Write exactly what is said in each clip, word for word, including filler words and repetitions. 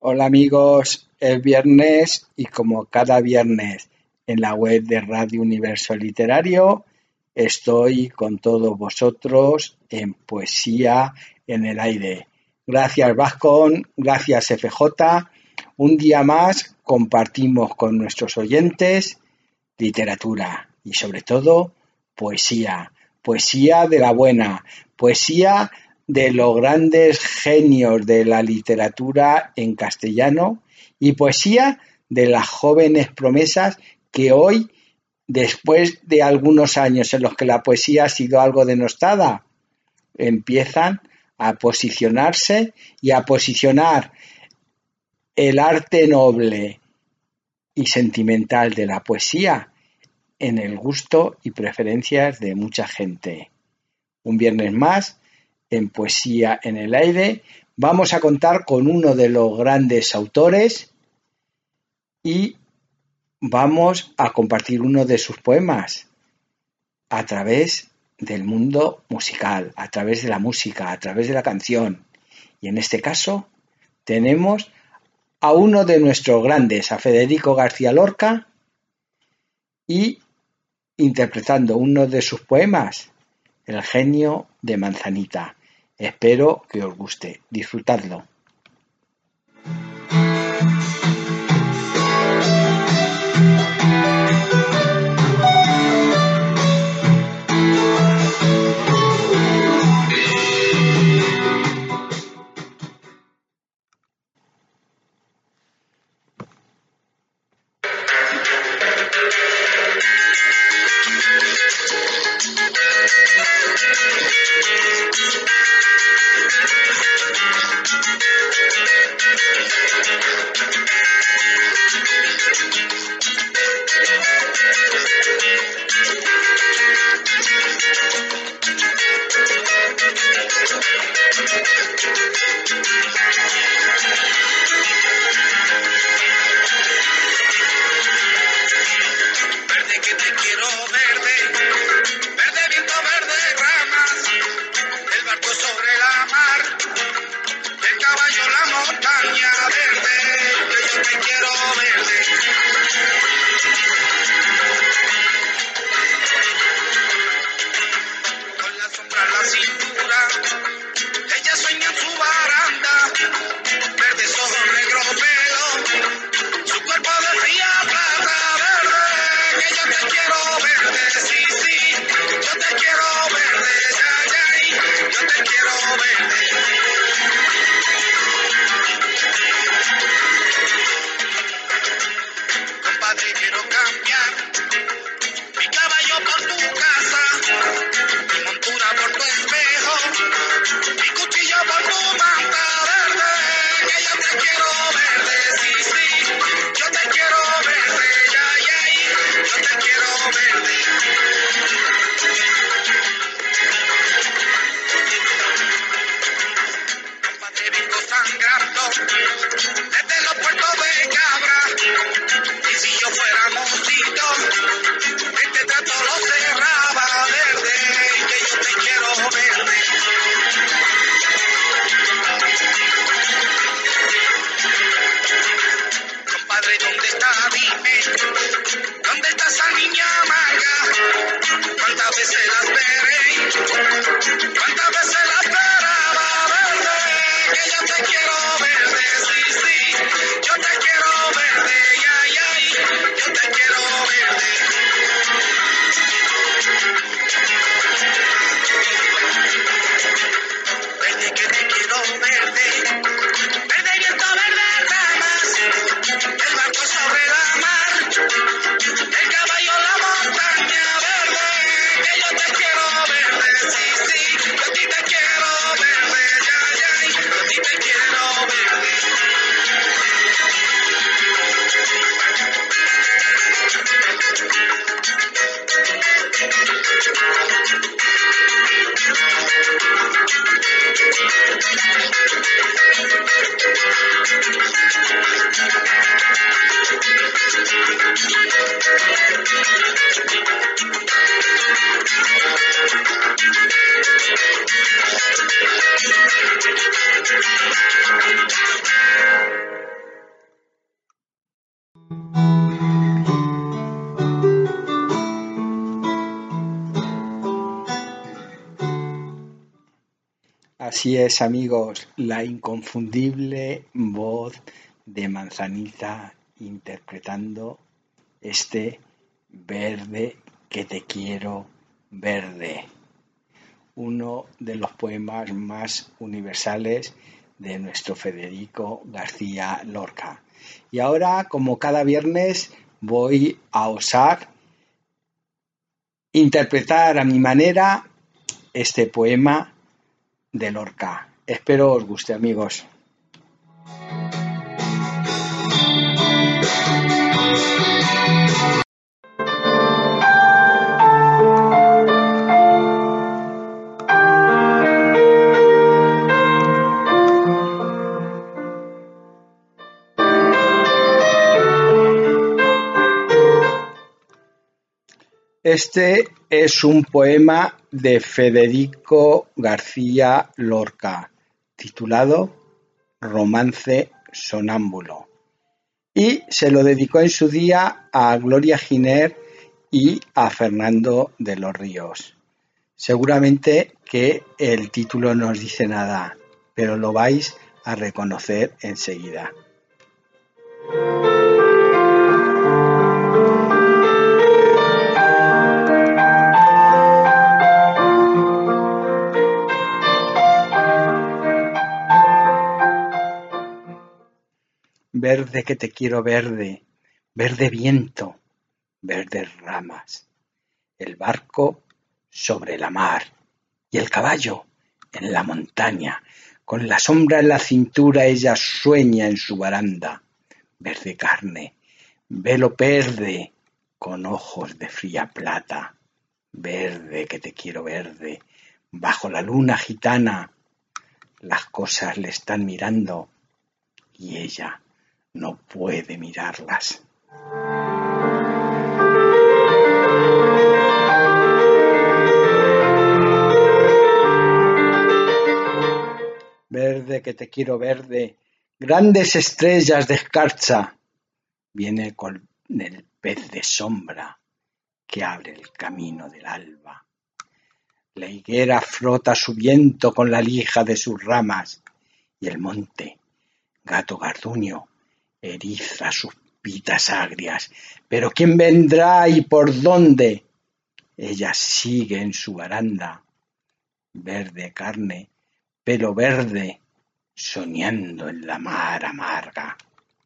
Hola amigos, es viernes y como cada viernes en la web de Radio Universo Literario estoy con todos vosotros en Poesía en el Aire. Gracias Vascon, gracias F J. Un día más compartimos con nuestros oyentes literatura y sobre todo poesía. Poesía de la buena, poesía de los grandes genios de la literatura en castellano y poesía de las jóvenes promesas que hoy, después de algunos años en los que la poesía ha sido algo denostada, empiezan a posicionarse y a posicionar el arte noble y sentimental de la poesía en el gusto y preferencias de mucha gente. Un viernes más en Poesía en el Aire vamos a contar con uno de los grandes autores y vamos a compartir uno de sus poemas a través del mundo musical, a través de la música, a través de la canción. Y en este caso tenemos a uno de nuestros grandes, a Federico García Lorca, y interpretando uno de sus poemas, El genio de Manzanita. Espero que os guste. Disfrutadlo. Así es, amigos, la inconfundible voz de Manzanita interpretando este Verde que te quiero verde, uno de los poemas más universales de nuestro Federico García Lorca. Y ahora, como cada viernes, voy a osar interpretar a mi manera este poema de Lorca. Espero os guste, amigos. Este es un poema de Federico García Lorca, titulado Romance sonámbulo, y se lo dedicó en su día a Gloria Giner y a Fernando de los Ríos. Seguramente que el título no os dice nada, pero lo vais a reconocer enseguida. Verde que te quiero verde, verde viento, verdes ramas, el barco sobre la mar y el caballo en la montaña, con la sombra en la cintura ella sueña en su baranda, verde carne, velo verde, con ojos de fría plata, verde que te quiero verde, bajo la luna gitana, las cosas le están mirando y ella no puede mirarlas. Verde que te quiero verde, grandes estrellas de escarcha, viene con el pez de sombra que abre el camino del alba. La higuera frota su viento con la lija de sus ramas y el monte, gato garduño, eriza sus pitas agrias. Pero ¿quién vendrá y por dónde? Ella sigue en su baranda, verde carne, pelo verde, soñando en la mar amarga.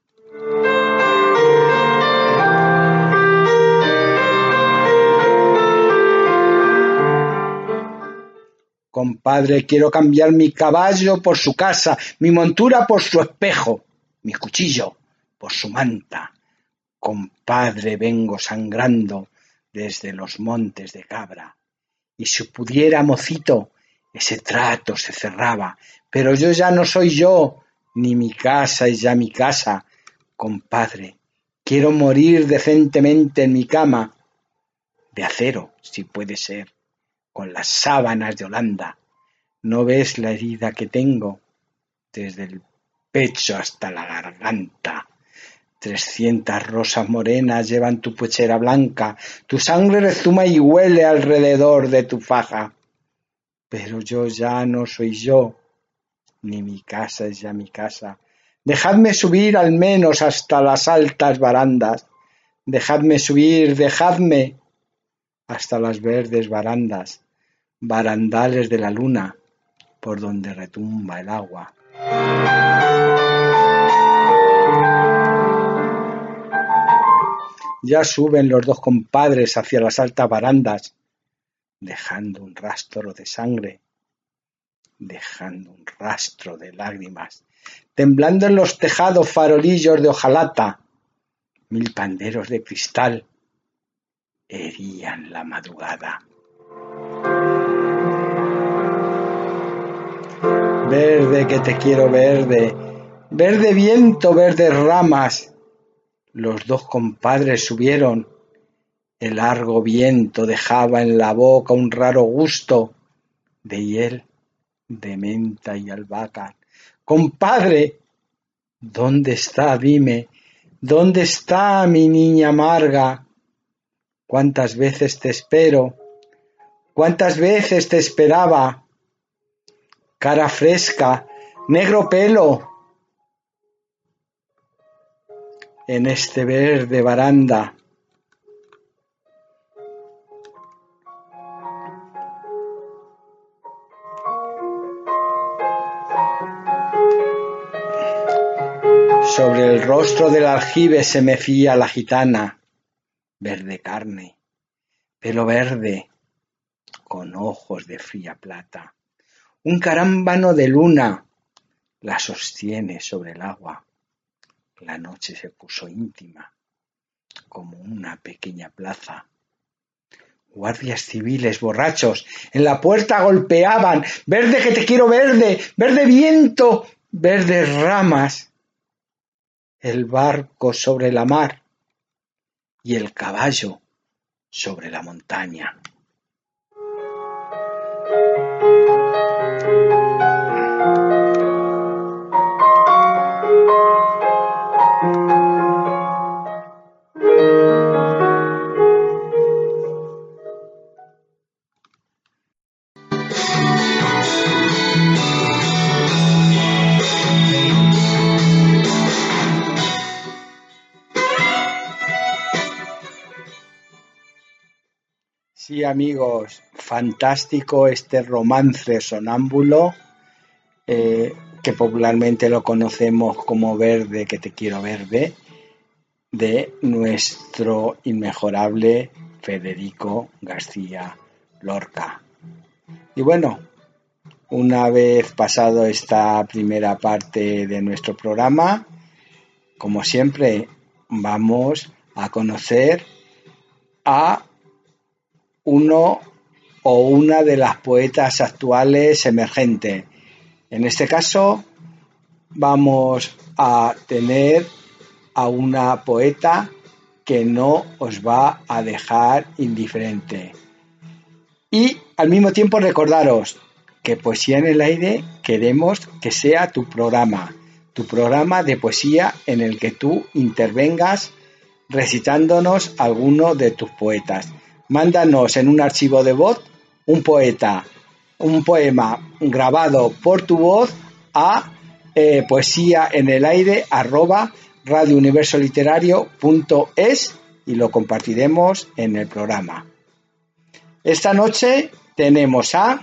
Compadre, quiero cambiar mi caballo por su casa, mi montura por su espejo, mi cuchillo por su manta. Compadre, vengo sangrando desde los montes de Cabra. Y si pudiera, mocito, ese trato se cerraba. Pero yo ya no soy yo, ni mi casa es ya mi casa. Compadre, quiero morir decentemente en mi cama, de acero, si puede ser, con las sábanas de Holanda. ¿No ves la herida que tengo? Desde el pecho hasta la garganta. Trescientas rosas morenas llevan tu pechera blanca, tu sangre rezuma y huele alrededor de tu faja. Pero yo ya no soy yo, ni mi casa es ya mi casa. Dejadme subir al menos hasta las altas barandas. Dejadme subir, dejadme hasta las verdes barandas, barandales de la luna, por donde retumba el agua. Ya suben los dos compadres hacia las altas barandas, dejando un rastro de sangre, dejando un rastro de lágrimas, temblando en los tejados farolillos de hojalata, mil panderos de cristal herían la madrugada. Verde que te quiero verde, verde viento, verdes ramas. Los dos compadres subieron, el largo viento dejaba en la boca un raro gusto de hiel, de menta y albahaca. Compadre, ¿dónde está? Dime, ¿dónde está mi niña amarga? ¿Cuántas veces te espero? ¿Cuántas veces te esperaba? cara fresca, negro pelo, en este verde baranda. Sobre el rostro del aljibe se mecía la gitana, verde carne, pelo verde, con ojos de fría plata. Un carámbano de luna la sostiene sobre el agua. La noche se puso íntima, como una pequeña plaza. Guardias civiles borrachos en la puerta golpeaban. Verde que te quiero verde, verde viento, verdes ramas. El barco sobre la mar y el caballo sobre la montaña. Sí, amigos, fantástico este romance sonámbulo, eh, que popularmente lo conocemos como Verde que te quiero verde, de nuestro inmejorable Federico García Lorca. Y bueno, una vez pasado esta primera parte de nuestro programa, como siempre, vamos a conocer a uno o una de las poetas actuales emergentes. En este caso vamos a tener a una poeta que no os va a dejar indiferente. Y al mismo tiempo recordaros que Poesía en el Aire queremos que sea tu programa, tu programa de poesía en el que tú intervengas recitándonos alguno de tus poetas. Mándanos en un archivo de voz un poeta, un poema grabado por tu voz a eh, poesía en el aire arroba radio universo literario punto es y lo compartiremos en el programa. Esta noche tenemos a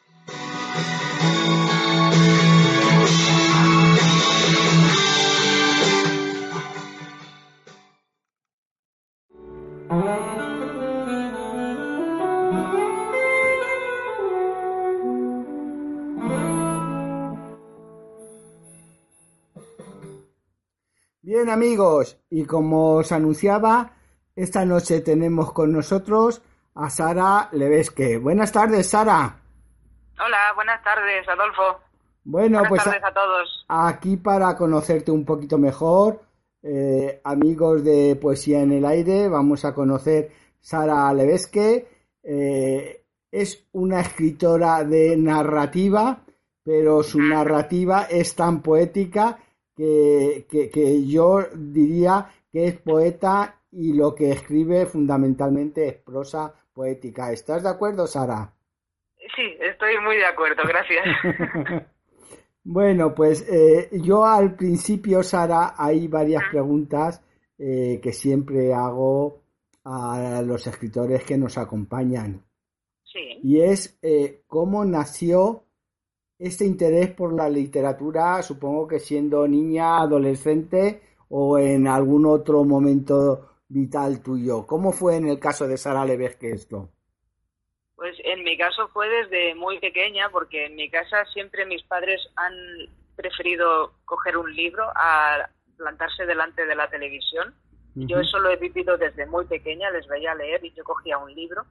Bien, amigos, y como os anunciaba, esta noche tenemos con nosotros a Sara Levesque. Buenas tardes, Sara. Hola, buenas tardes, Adolfo. Bueno, buenas pues tardes a, a todos. Aquí para conocerte un poquito mejor, eh, amigos de Poesía en el Aire, vamos a conocer Sara Levesque. Eh, es una escritora de narrativa, pero su narrativa es tan poética que, que, que yo diría que es poeta y lo que escribe fundamentalmente es prosa poética. ¿Estás de acuerdo, Sara? Sí, estoy muy de acuerdo, gracias. Bueno, pues eh, yo al principio, Sara, hay varias preguntas eh, que siempre hago a los escritores que nos acompañan. Sí. Y es eh, cómo nació este interés por la literatura, supongo que siendo niña, adolescente o en algún otro momento vital tuyo. ¿Cómo fue en el caso de Sara Levesque esto? Pues en mi caso fue desde muy pequeña, porque en mi casa siempre mis padres han preferido coger un libro a plantarse delante de la televisión. Uh-huh. Yo eso lo he vivido desde muy pequeña, les veía leer y yo cogía un libro.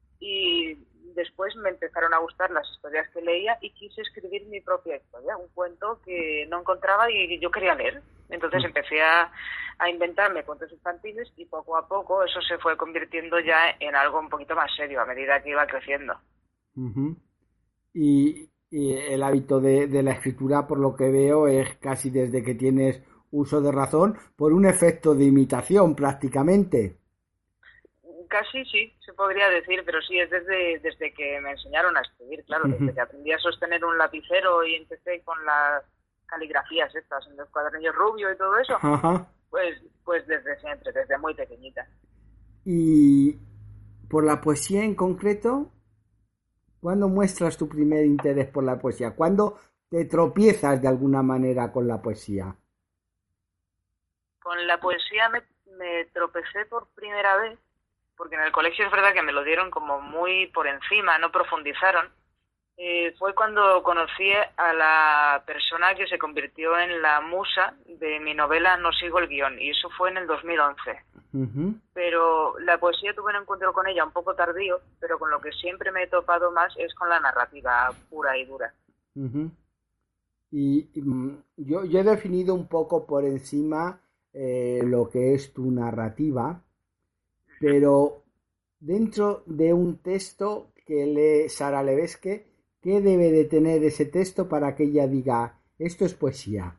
Y después me empezaron a gustar las historias que leía y quise escribir mi propia historia, un cuento que no encontraba y yo quería leer. Entonces uh-huh. empecé a, a inventarme cuentos infantiles y poco a poco eso se fue convirtiendo ya en algo un poquito más serio a medida que iba creciendo. Uh-huh. Y, y el hábito de, de la escritura, por lo que veo, es casi desde que tienes uso de razón, por un efecto de imitación prácticamente. Casi sí, se podría decir, pero sí, es desde, desde que me enseñaron a escribir, claro, desde que aprendí a sostener un lapicero y empecé con las caligrafías estas, en los cuadernillos rubios y todo eso, Ajá. pues, pues desde siempre, desde muy pequeñita. Y por la poesía en concreto, ¿cuándo muestras tu primer interés por la poesía? ¿Cuándo te tropiezas de alguna manera con la poesía? Con la poesía me, me tropecé por primera vez, porque en el colegio es verdad que me lo dieron como muy por encima, no profundizaron. Eh, fue cuando conocí a la persona que se convirtió en la musa de mi novela No sigo el guión, y eso fue en el dos mil once. Uh-huh. Pero la poesía tuve un encuentro con ella un poco tardío, pero con lo que siempre me he topado más es con la narrativa pura y dura. Uh-huh. Y, y yo, yo he definido un poco por encima eh, lo que es tu narrativa, pero dentro de un texto que lee Sara Levesque, ¿qué debe de tener ese texto para que ella diga, esto es poesía?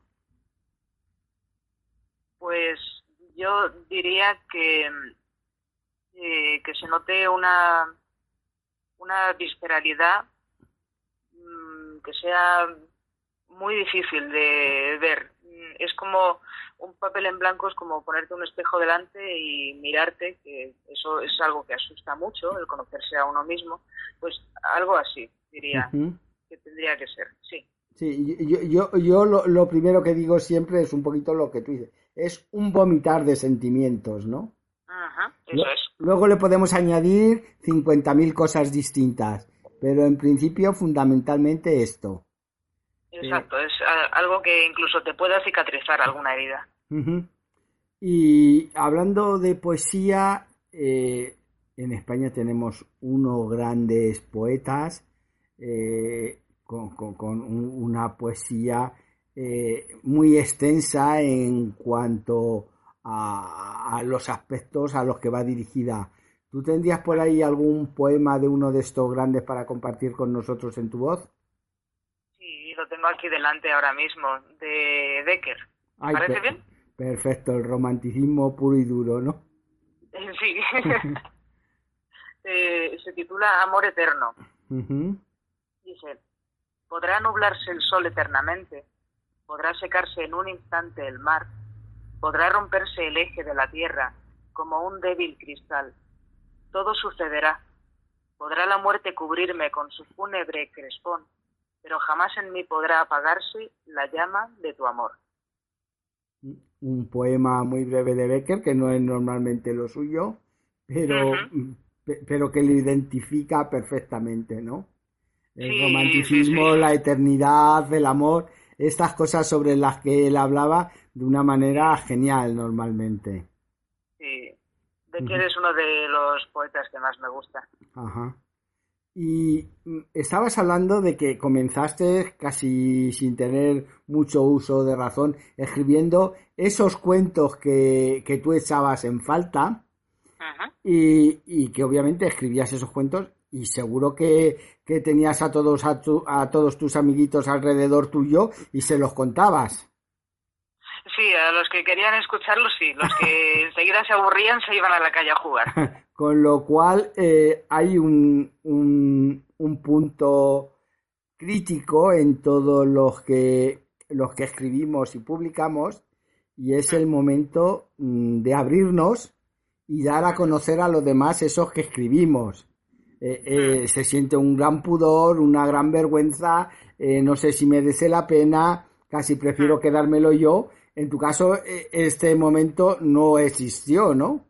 Pues yo diría que, eh, que se note una, una visceralidad mmm, que sea muy difícil de ver. Es como un papel en blanco, es como ponerte un espejo delante y mirarte, que eso es algo que asusta mucho, el conocerse a uno mismo. Pues algo así, diría, uh-huh. que tendría que ser, sí. Sí, yo, yo, yo lo, lo primero que digo siempre es un poquito lo que tú dices, es un vomitar de sentimientos, ¿no? Ajá, eso L- es. Luego le podemos añadir cincuenta mil cosas distintas, pero en principio fundamentalmente esto. Exacto, eh, es algo que incluso te pueda cicatrizar alguna herida. Uh-huh. Y hablando de poesía, eh, en España tenemos unos grandes poetas eh, con, con, con un, una poesía eh, muy extensa en cuanto a, a los aspectos a los que va dirigida. ¿Tú tendrías por ahí algún poema de uno de estos grandes para compartir con nosotros en tu voz? Sí, lo tengo aquí delante ahora mismo, de Becker. ¿Te Ay, parece per- bien? Perfecto, el romanticismo puro y duro, ¿no? Sí. eh, se titula Amor Eterno. Uh-huh. Dice, podrá nublarse el sol eternamente, podrá secarse en un instante el mar, podrá romperse el eje de la tierra como un débil cristal. Todo sucederá. Podrá la muerte cubrirme con su fúnebre crespón, pero jamás en mí podrá apagarse la llama de tu amor. Un poema muy breve de Becker, que no es normalmente lo suyo, pero, uh-huh. pero que lo identifica perfectamente, ¿no? El sí, romanticismo, sí, sí. la eternidad, el amor, estas cosas sobre las que él hablaba de una manera genial normalmente. Sí, Becker uh-huh. es uno de los poetas que más me gusta. Ajá. Y estabas hablando de que comenzaste casi sin tener mucho uso de razón, escribiendo esos cuentos que, que tú echabas en falta, uh-huh. y, y que obviamente escribías esos cuentos y seguro que, que tenías a todos, a, tu, a todos tus amiguitos alrededor tuyo y se los contabas. Sí, a los que querían escucharlos sí, los que enseguida se aburrían se iban a la calle a jugar. Con lo cual eh, hay un, un, un punto crítico en todos los que, los que escribimos y publicamos, y es el momento mm, de abrirnos y dar a conocer a los demás esos que escribimos. Eh, eh, se siente un gran pudor, una gran vergüenza, eh, no sé si merece la pena, casi prefiero quedármelo yo. En tu caso, este momento no existió, ¿no?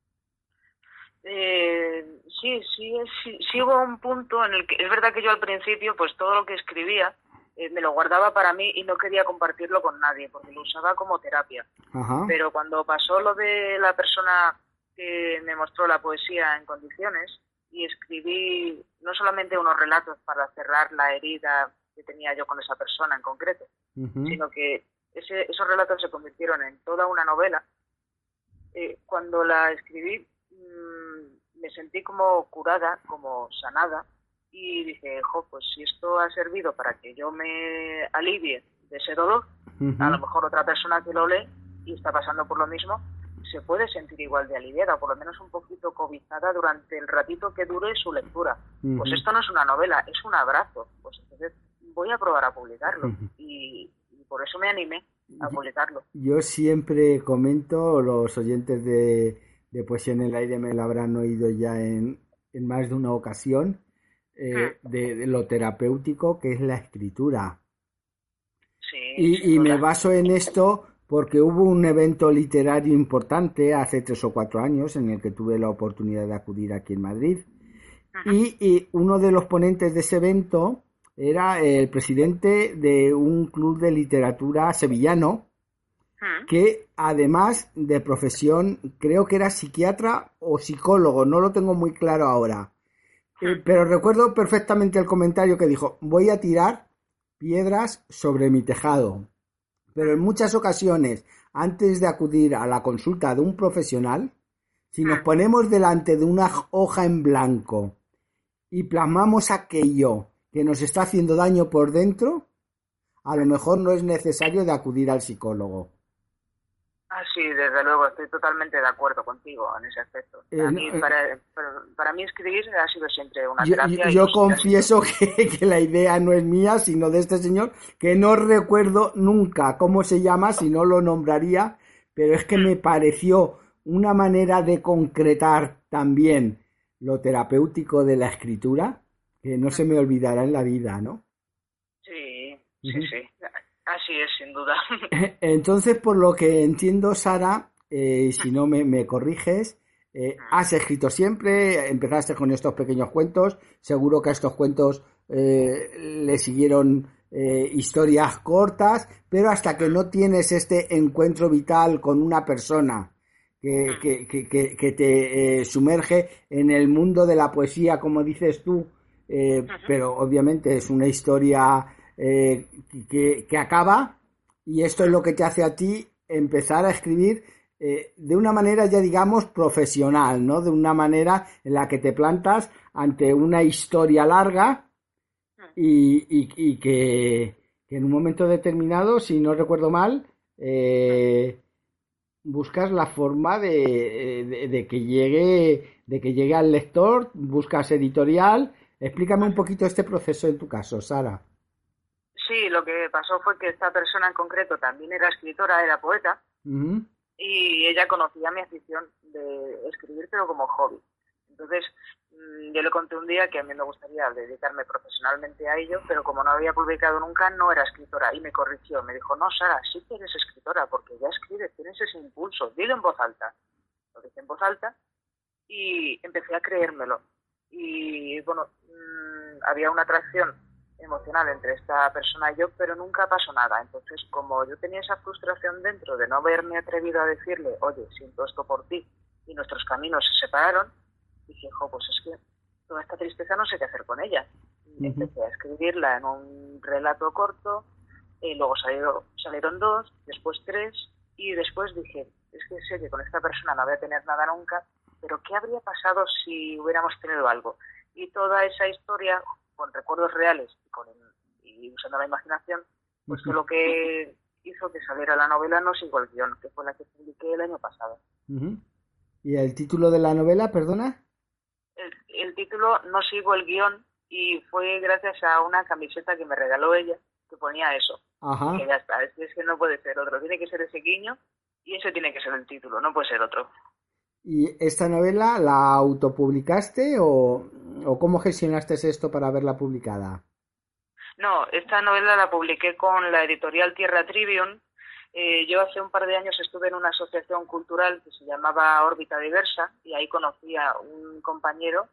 Eh, sí, sí, sí, sí hubo un punto en el que, es verdad que yo al principio, pues todo lo que escribía, eh, me lo guardaba para mí y no quería compartirlo con nadie, porque lo usaba como terapia. Ajá. Pero cuando pasó lo de la persona que me mostró la poesía en condiciones, y escribí no solamente unos relatos para cerrar la herida que tenía yo con esa persona en concreto, uh-huh. sino que ese, esos relatos se convirtieron en toda una novela. Eh, cuando la escribí mmm, me sentí como curada, como sanada, y dije, jo, pues si esto ha servido para que yo me alivie de ese dolor, uh-huh. a lo mejor otra persona que lo lee y está pasando por lo mismo, se puede sentir igual de aliviada, o por lo menos un poquito cobijada durante el ratito que dure su lectura. Uh-huh. Pues esto no es una novela, es un abrazo. Pues entonces voy a probar a publicarlo. Uh-huh. y, y por eso me animé a publicarlo. Yo siempre comento, los oyentes de, de Poesía en el Aire me lo habrán oído ya en, en más de una ocasión, eh, uh-huh. de, de lo terapéutico que es la escritura. Sí, y, y me baso en esto porque hubo un evento literario importante hace tres o cuatro años en el que tuve la oportunidad de acudir aquí en Madrid. Uh-huh. Y, y uno de los ponentes de ese evento era el presidente de un club de literatura sevillano, uh-huh. que además de profesión creo que era psiquiatra o psicólogo, no lo tengo muy claro ahora. Uh-huh. Eh, pero recuerdo perfectamente el comentario que dijo: voy a tirar piedras sobre mi tejado. Pero en muchas ocasiones, antes de acudir a la consulta de un profesional, si nos ponemos delante de una hoja en blanco y plasmamos aquello que nos está haciendo daño por dentro, a lo mejor no es necesario de acudir al psicólogo. Ah, sí, desde luego, estoy totalmente de acuerdo contigo en ese aspecto. Eh, a mí, eh, para, para, para mí escribir ha sido siempre una yo, terapia. Yo, yo confieso que, que la idea no es mía, sino de este señor, que no recuerdo nunca cómo se llama, si no lo nombraría, pero es que me pareció una manera de concretar también lo terapéutico de la escritura, que no se me olvidará en la vida, ¿no? Sí, sí, uh-huh. sí. Así es, sin duda. Entonces, por lo que entiendo, Sara, eh, si no me, me corriges, eh, has escrito siempre, empezaste con estos pequeños cuentos, seguro que a estos cuentos eh, le siguieron eh, historias cortas, pero hasta que no tienes este encuentro vital con una persona que, que, que, que, que te eh, sumerge en el mundo de la poesía, como dices tú, eh, pero obviamente es una historia... Eh, que, que acaba, y esto es lo que te hace a ti empezar a escribir eh, de una manera ya digamos profesional, ¿no? De una manera en la que te plantas ante una historia larga y, y, y que, que en un momento determinado, si no recuerdo mal, eh, buscas la forma de, de, de que llegue de que llegue al lector, buscas editorial. Explícame un poquito este proceso en tu caso, Sara. Sí, lo que pasó fue que esta persona en concreto también era escritora, era poeta, uh-huh. y ella conocía mi afición de escribir, pero como hobby. Entonces, yo le conté un día que a mí me gustaría dedicarme profesionalmente a ello, pero como no había publicado nunca, no era escritora, y me corrigió. Me dijo: no, Sara, sí que eres escritora, porque ya escribes, tienes ese impulso, dilo en voz alta. Lo dije en voz alta, y empecé a creérmelo. Y, bueno, mmm, había una atracción emocional entre esta persona y yo, pero nunca pasó nada. Entonces, como yo tenía esa frustración dentro de no haberme atrevido a decirle: oye, siento esto por ti, y nuestros caminos se separaron, dije: jo, pues es que toda esta tristeza no sé qué hacer con ella. Y uh-huh. empecé a escribirla en un relato corto, y luego salieron, salieron dos, después tres, y después dije: es que sé que con esta persona no voy a tener nada nunca, pero ¿qué habría pasado si hubiéramos tenido algo? Y toda esa historia, con recuerdos reales y, con, y usando la imaginación, pues uh-huh. fue lo que hizo que saliera la novela No sigo el guión, que fue la que publiqué el año pasado. Uh-huh. ¿Y el título de la novela, perdona? El, el título No sigo el guión, y fue gracias a una camiseta que me regaló ella, que ponía eso. Ajá. Y que ya está, es que, es que no puede ser otro, tiene que ser ese guiño y ese tiene que ser el título, no puede ser otro. ¿Y esta novela la autopublicaste o, o cómo gestionaste esto para verla publicada? No, esta novela la publiqué con la editorial Tierra Trivium. Eh, yo hace un par de años estuve en una asociación cultural que se llamaba Órbita Diversa, y ahí conocí a un compañero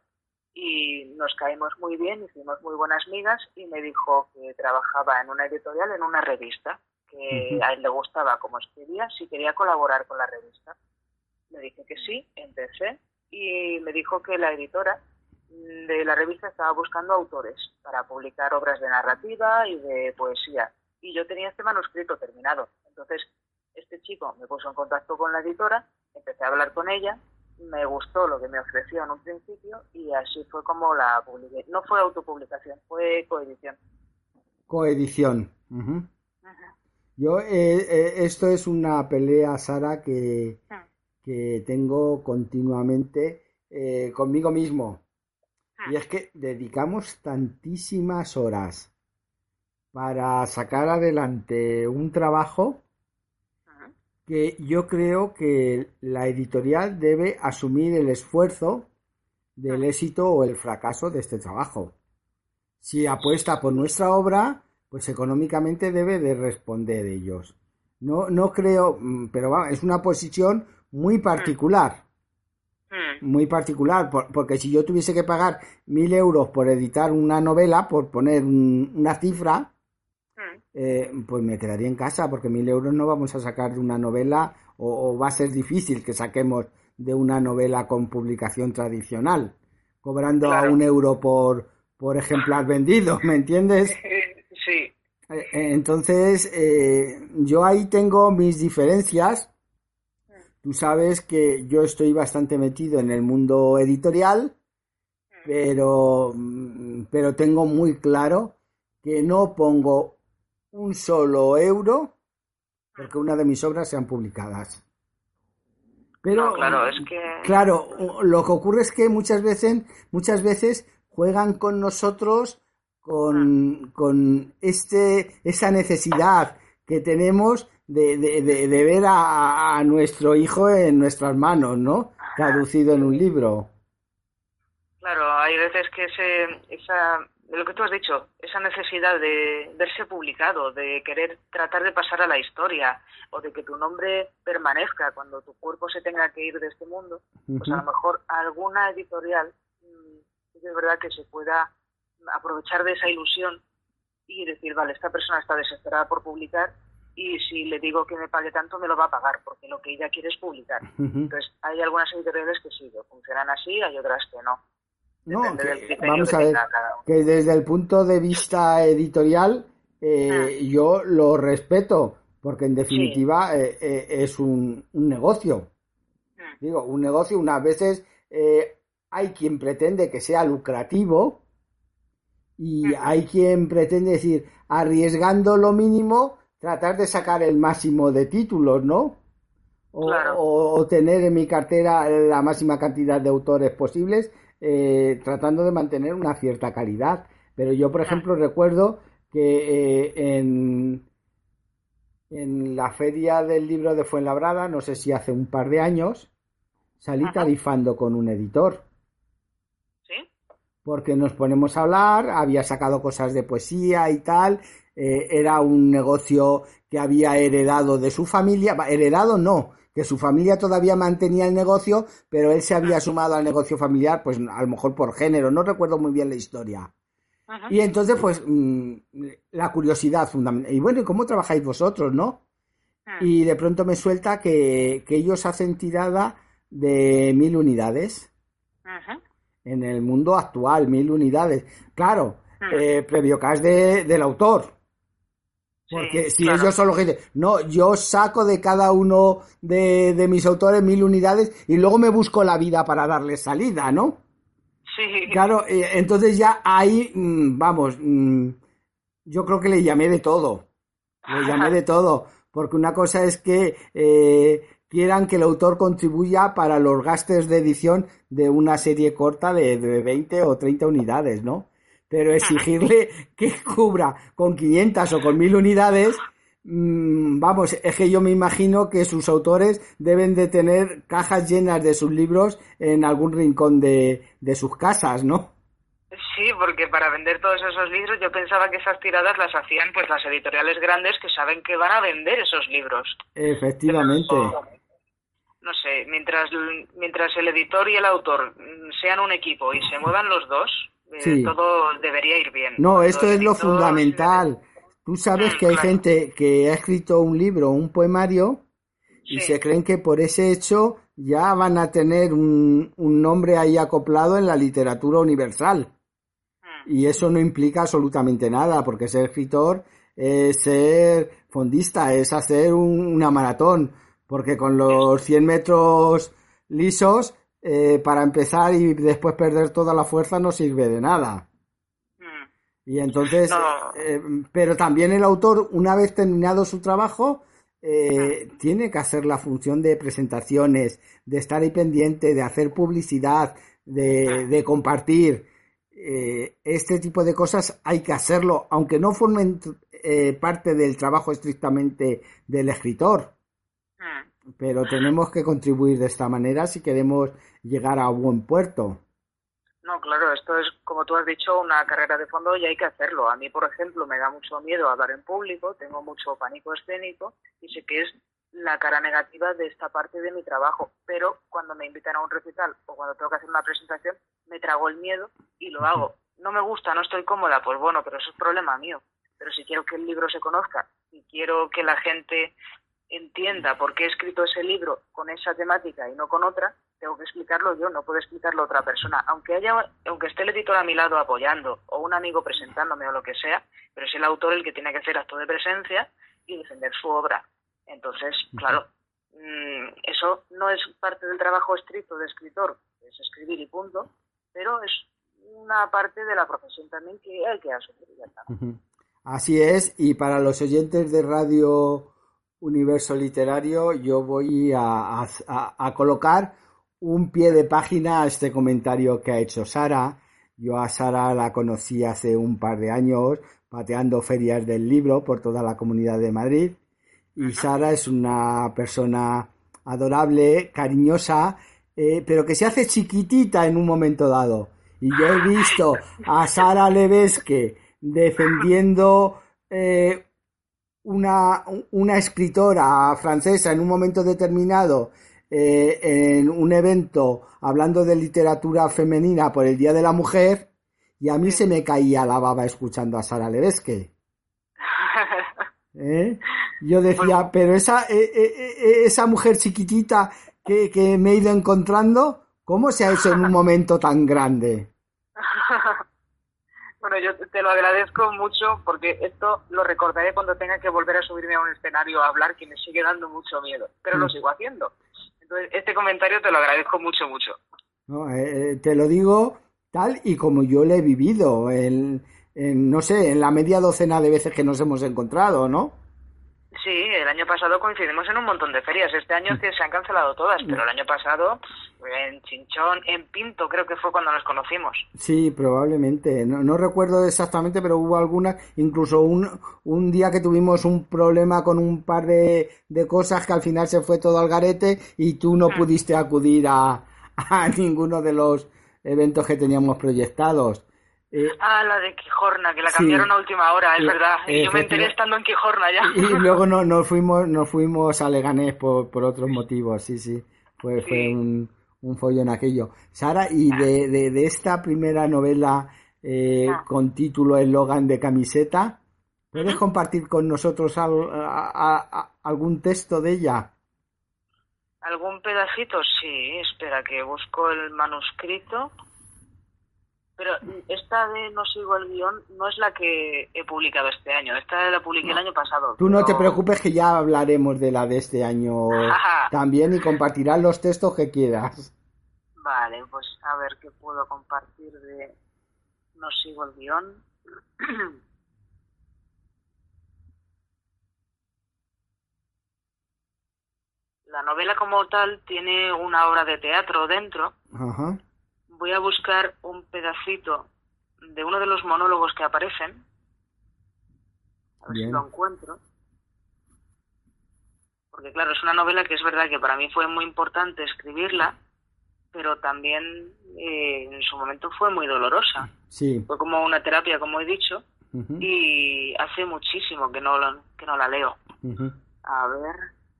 y nos caímos muy bien, hicimos muy buenas migas, y me dijo que trabajaba en una editorial, en una revista, que uh-huh. a él le gustaba cómo escribía, si quería colaborar con la revista. Le dije que sí, empecé, y me dijo que la editora de la revista estaba buscando autores para publicar obras de narrativa y de poesía, y yo tenía este manuscrito terminado. Entonces este chico me puso en contacto con la editora, empecé a hablar con ella, me gustó lo que me ofreció en un principio, y así fue como la publiqué. No fue autopublicación, fue coedición. Coedición. Uh-huh. Uh-huh. Yo, eh, eh, esto es una pelea, Sara, que... Uh-huh. que tengo continuamente eh, conmigo mismo. Y es que dedicamos tantísimas horas para sacar adelante un trabajo que yo creo que la editorial debe asumir el esfuerzo del éxito o el fracaso de este trabajo. Si apuesta por nuestra obra, pues económicamente debe de responder ellos. No, no creo, pero va, es una posición muy particular. Muy particular, por, porque si yo tuviese que pagar mil euros por editar una novela, por poner un, una cifra, eh, pues me quedaría en casa, porque mil euros no vamos a sacar de una novela, o, o va a ser difícil que saquemos de una novela con publicación tradicional, cobrando claro. a un euro por, por ejemplar vendido, ¿me entiendes? Sí. Entonces, eh, yo ahí tengo mis diferencias. Tú sabes que yo estoy bastante metido en el mundo editorial, pero, pero tengo muy claro que no pongo un solo euro porque una de mis obras sean publicadas. Pero, no, claro, es que... claro, lo que ocurre es que muchas veces, muchas veces juegan con nosotros con, con este, esa necesidad que tenemos de, de, de, de ver a, a nuestro hijo en nuestras manos, ¿no? Traducido en un libro. Claro, hay veces que ese, esa, lo que tú has dicho, esa necesidad de verse publicado, de querer tratar de pasar a la historia, o de que tu nombre permanezca cuando tu cuerpo se tenga que ir de este mundo, uh-huh. pues a lo mejor alguna editorial, es verdad que se pueda aprovechar de esa ilusión y decir, vale, esta persona está desesperada por publicar, y si le digo que me pague tanto, me lo va a pagar, porque lo que ella quiere es publicar. Uh-huh. Entonces, hay algunas editoriales que sí, que funcionan así, hay otras que no. No, que, vamos a ver, que desde el punto de vista editorial, eh, uh-huh. yo lo respeto, porque en definitiva sí. eh, eh, es un, un negocio. Uh-huh. Digo, un negocio, unas veces eh, hay quien pretende que sea lucrativo, y uh-huh. hay quien pretende decir, arriesgando lo mínimo, tratar de sacar el máximo de títulos, ¿no? O, claro. o, o tener en mi cartera la máxima cantidad de autores posibles, eh, tratando de mantener una cierta calidad. Pero yo, por ejemplo, recuerdo que eh, en, en la feria del libro de Fuenlabrada, no sé si hace un par de años, salí Ajá. tarifando con un editor. ¿Sí? Porque nos ponemos a hablar, había sacado cosas de poesía y tal... Eh, era un negocio que había heredado de su familia, heredado no, que su familia todavía mantenía el negocio, pero él se había sumado al negocio familiar, pues a lo mejor por género, no recuerdo muy bien la historia. Ajá. Y entonces, pues, mmm, la curiosidad fundamental. Y bueno, ¿y cómo trabajáis vosotros, no? Ajá. Y de pronto me suelta que, que ellos hacen tirada de mil unidades. Ajá. En el mundo actual, mil unidades. Claro, eh, previo cash de, del autor. Porque sí, si claro. ellos son los que dicen, no, yo saco de cada uno de, de mis autores mil unidades y luego me busco la vida para darles salida, ¿no? Sí. Claro, eh, entonces ya ahí, mmm, vamos, mmm, yo creo que le llamé de todo. Le llamé de todo. Porque una cosa es que eh, quieran que el autor contribuya para los gastos de edición de una serie corta de, de veinte o treinta unidades, ¿no? Pero exigirle que cubra con quinientas o con mil unidades, mmm, vamos, es que yo me imagino que sus autores deben de tener cajas llenas de sus libros en algún rincón de, de sus casas, ¿no? Sí, porque para vender todos esos libros yo pensaba que esas tiradas las hacían pues las editoriales grandes que saben que van a vender esos libros. Efectivamente. Pero, no sé, mientras, mientras el editor y el autor sean un equipo y se muevan los dos... Sí. Todo debería ir bien. No, esto es lo fundamental. Tú sabes que hay claro. gente que ha escrito un libro, un poemario, y sí. se creen que por ese hecho ya van a tener un, un nombre ahí acoplado en la literatura universal. Mm. Y eso no implica absolutamente nada, porque ser escritor es ser fondista, es hacer un, una maratón, porque con los cien metros lisos... Eh, para empezar y después perder toda la fuerza no sirve de nada. Mm. Y entonces, no. eh, pero también el autor, una vez terminado su trabajo, eh, tiene que hacer la función de presentaciones, de estar ahí pendiente, de hacer publicidad, de, de compartir. Eh, este tipo de cosas hay que hacerlo, aunque no formen eh, parte del trabajo estrictamente del escritor. Pero tenemos que contribuir de esta manera si queremos llegar a buen puerto. No, claro, esto es, como tú has dicho, una carrera de fondo y hay que hacerlo. A mí, por ejemplo, me da mucho miedo hablar en público, tengo mucho pánico escénico y sé que es la cara negativa de esta parte de mi trabajo. Pero cuando me invitan a un recital o cuando tengo que hacer una presentación, me trago el miedo y lo hago. No me gusta, no estoy cómoda, pues bueno, pero eso es problema mío. Pero si quiero que el libro se conozca y quiero que la gente entienda por qué he escrito ese libro con esa temática y no con otra, tengo que explicarlo yo, no puedo explicarlo otra persona, aunque haya, aunque esté el editor a mi lado apoyando o un amigo presentándome o lo que sea, pero es el autor el que tiene que hacer acto de presencia y defender su obra. Entonces, claro, eso no es parte del trabajo estricto de escritor, es escribir y punto, pero es una parte de la profesión también que hay que asumir. Así es, y para los oyentes de Radio Universo Literario, yo voy a, a, a colocar un pie de página a este comentario que ha hecho Sara. Yo a Sara la conocí hace un par de años pateando ferias del libro por toda la Comunidad de Madrid, y Sara es una persona adorable, cariñosa, eh, pero que se hace chiquitita en un momento dado. Y yo he visto a Sara Levesque defendiendo eh, una, una escritora francesa en un momento determinado, eh, en un evento hablando de literatura femenina por el Día de la Mujer, y a mí se me caía la baba escuchando a Sara Levesque. ¿Eh? Yo decía, pero esa, eh, eh, esa mujer chiquitita que, que me he ido encontrando, ¿cómo se ha hecho en un momento tan grande? Bueno, yo te lo agradezco mucho porque esto lo recordaré cuando tenga que volver a subirme a un escenario a hablar, que me sigue dando mucho miedo, pero mm. lo sigo haciendo. Entonces, este comentario te lo agradezco mucho, mucho. No, eh, te lo digo tal y como yo lo he vivido, en, en, no sé, en la media docena de veces que nos hemos encontrado, ¿no? Sí, el año pasado coincidimos en un montón de ferias. Este año que se han cancelado todas, pero el año pasado en Chinchón, en Pinto, creo que fue cuando nos conocimos. Sí, probablemente. No, no recuerdo exactamente, pero hubo algunas, incluso un, un día que tuvimos un problema con un par de, de cosas que al final se fue todo al garete y tú no pudiste acudir a, a ninguno de los eventos que teníamos proyectados. Eh, ah, la de Quijorna, que la cambiaron sí, a última hora, es eh, verdad. Y yo me enteré estando en Quijorna ya. Y, y luego nos no fuimos nos fuimos a Leganés por, por otros motivos, sí, sí. Fue, sí. fue un, un follón aquello. Sara, y de, de, de esta primera novela eh, ah. con título eslogan de camiseta, ¿puedes uh-huh. compartir con nosotros al, a, a, a, algún texto de ella? ¿Algún pedacito? Sí, espera que busco el manuscrito. Pero esta de No sigo el guión no es la que he publicado este año. Esta la publiqué no. el año pasado. Tú pero... no te preocupes que ya hablaremos de la de este año también y compartirás los textos que quieras. Vale, pues a ver qué puedo compartir de No sigo el guión. La novela como tal tiene una obra de teatro dentro. Ajá. Voy a buscar un pedacito de uno de los monólogos que aparecen. A ver Bien. si lo encuentro. Porque claro, es una novela que es verdad que para mí fue muy importante escribirla, pero también eh, en su momento fue muy dolorosa. Sí. Fue como una terapia, como he dicho, uh-huh. y hace muchísimo que no, lo, que no la leo. Uh-huh. A ver...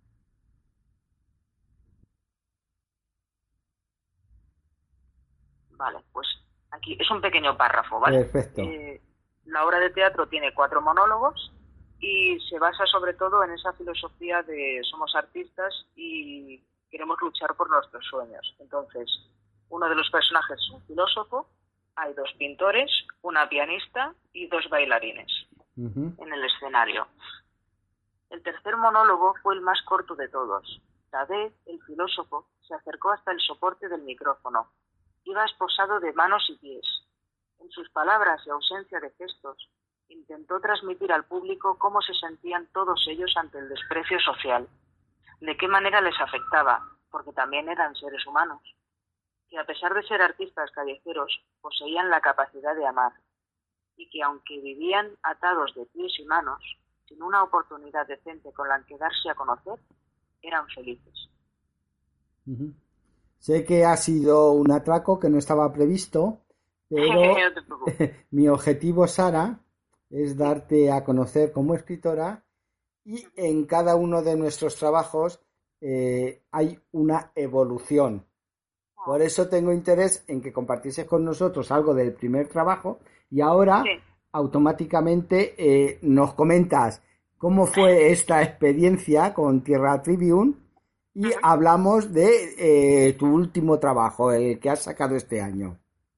Vale, pues aquí es un pequeño párrafo, ¿vale? Perfecto. Eh, la obra de teatro tiene cuatro monólogos y se basa sobre todo en esa filosofía de somos artistas y queremos luchar por nuestros sueños. Entonces, uno de los personajes es un filósofo, hay dos pintores, una pianista y dos bailarines uh-huh. en el escenario. El tercer monólogo fue el más corto de todos. David, el filósofo, se acercó hasta el soporte del micrófono. Iba esposado de manos y pies. En sus palabras y ausencia de gestos, intentó transmitir al público cómo se sentían todos ellos ante el desprecio social, de qué manera les afectaba, porque también eran seres humanos, que a pesar de ser artistas callejeros, poseían la capacidad de amar, y que aunque vivían atados de pies y manos, sin una oportunidad decente con la que darse a conocer, eran felices. Uh-huh. Sé que ha sido un atraco que no estaba previsto, pero no mi objetivo, Sara, es darte a conocer como escritora, y en cada uno de nuestros trabajos eh, hay una evolución. Por eso tengo interés en que compartieses con nosotros algo del primer trabajo y ahora sí. automáticamente eh, nos comentas cómo fue esta experiencia con Tierra Tribune y uh-huh. hablamos de eh, tu último trabajo, el que has sacado este año.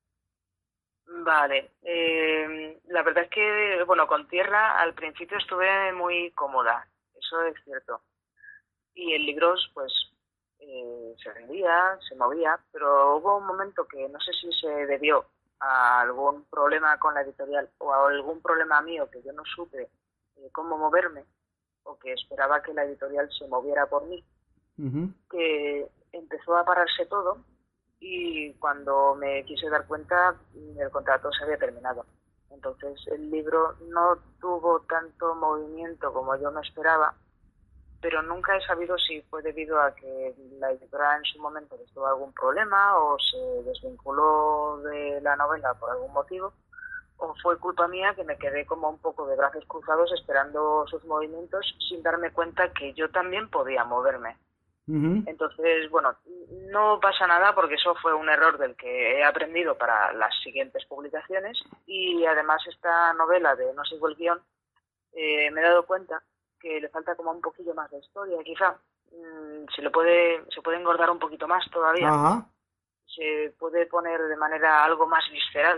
Vale, eh, la verdad es que, bueno, con Tierra al principio estuve muy cómoda, eso es cierto. Y el libro, pues, eh, se rendía, se movía, pero hubo un momento que no sé si se debió a algún problema con la editorial o a algún problema mío que yo no supe eh, cómo moverme o que esperaba que la editorial se moviera por mí, uh-huh. que empezó a pararse todo. Y cuando me quise dar cuenta, el contrato se había terminado. Entonces el libro no tuvo tanto movimiento como yo me esperaba, pero nunca he sabido si fue debido a que la editora en su momento les tuvo algún problema o se desvinculó de la novela por algún motivo, o fue culpa mía que me quedé como un poco de brazos cruzados esperando sus movimientos sin darme cuenta que yo también podía moverme. Uh-huh. Entonces, bueno, no pasa nada porque eso fue un error del que he aprendido para las siguientes publicaciones y además esta novela de No sigo el guión eh, me he dado cuenta que le falta como un poquillo más de historia, quizá mmm, se le puede se puede engordar un poquito más todavía, uh-huh. se puede poner de manera algo más visceral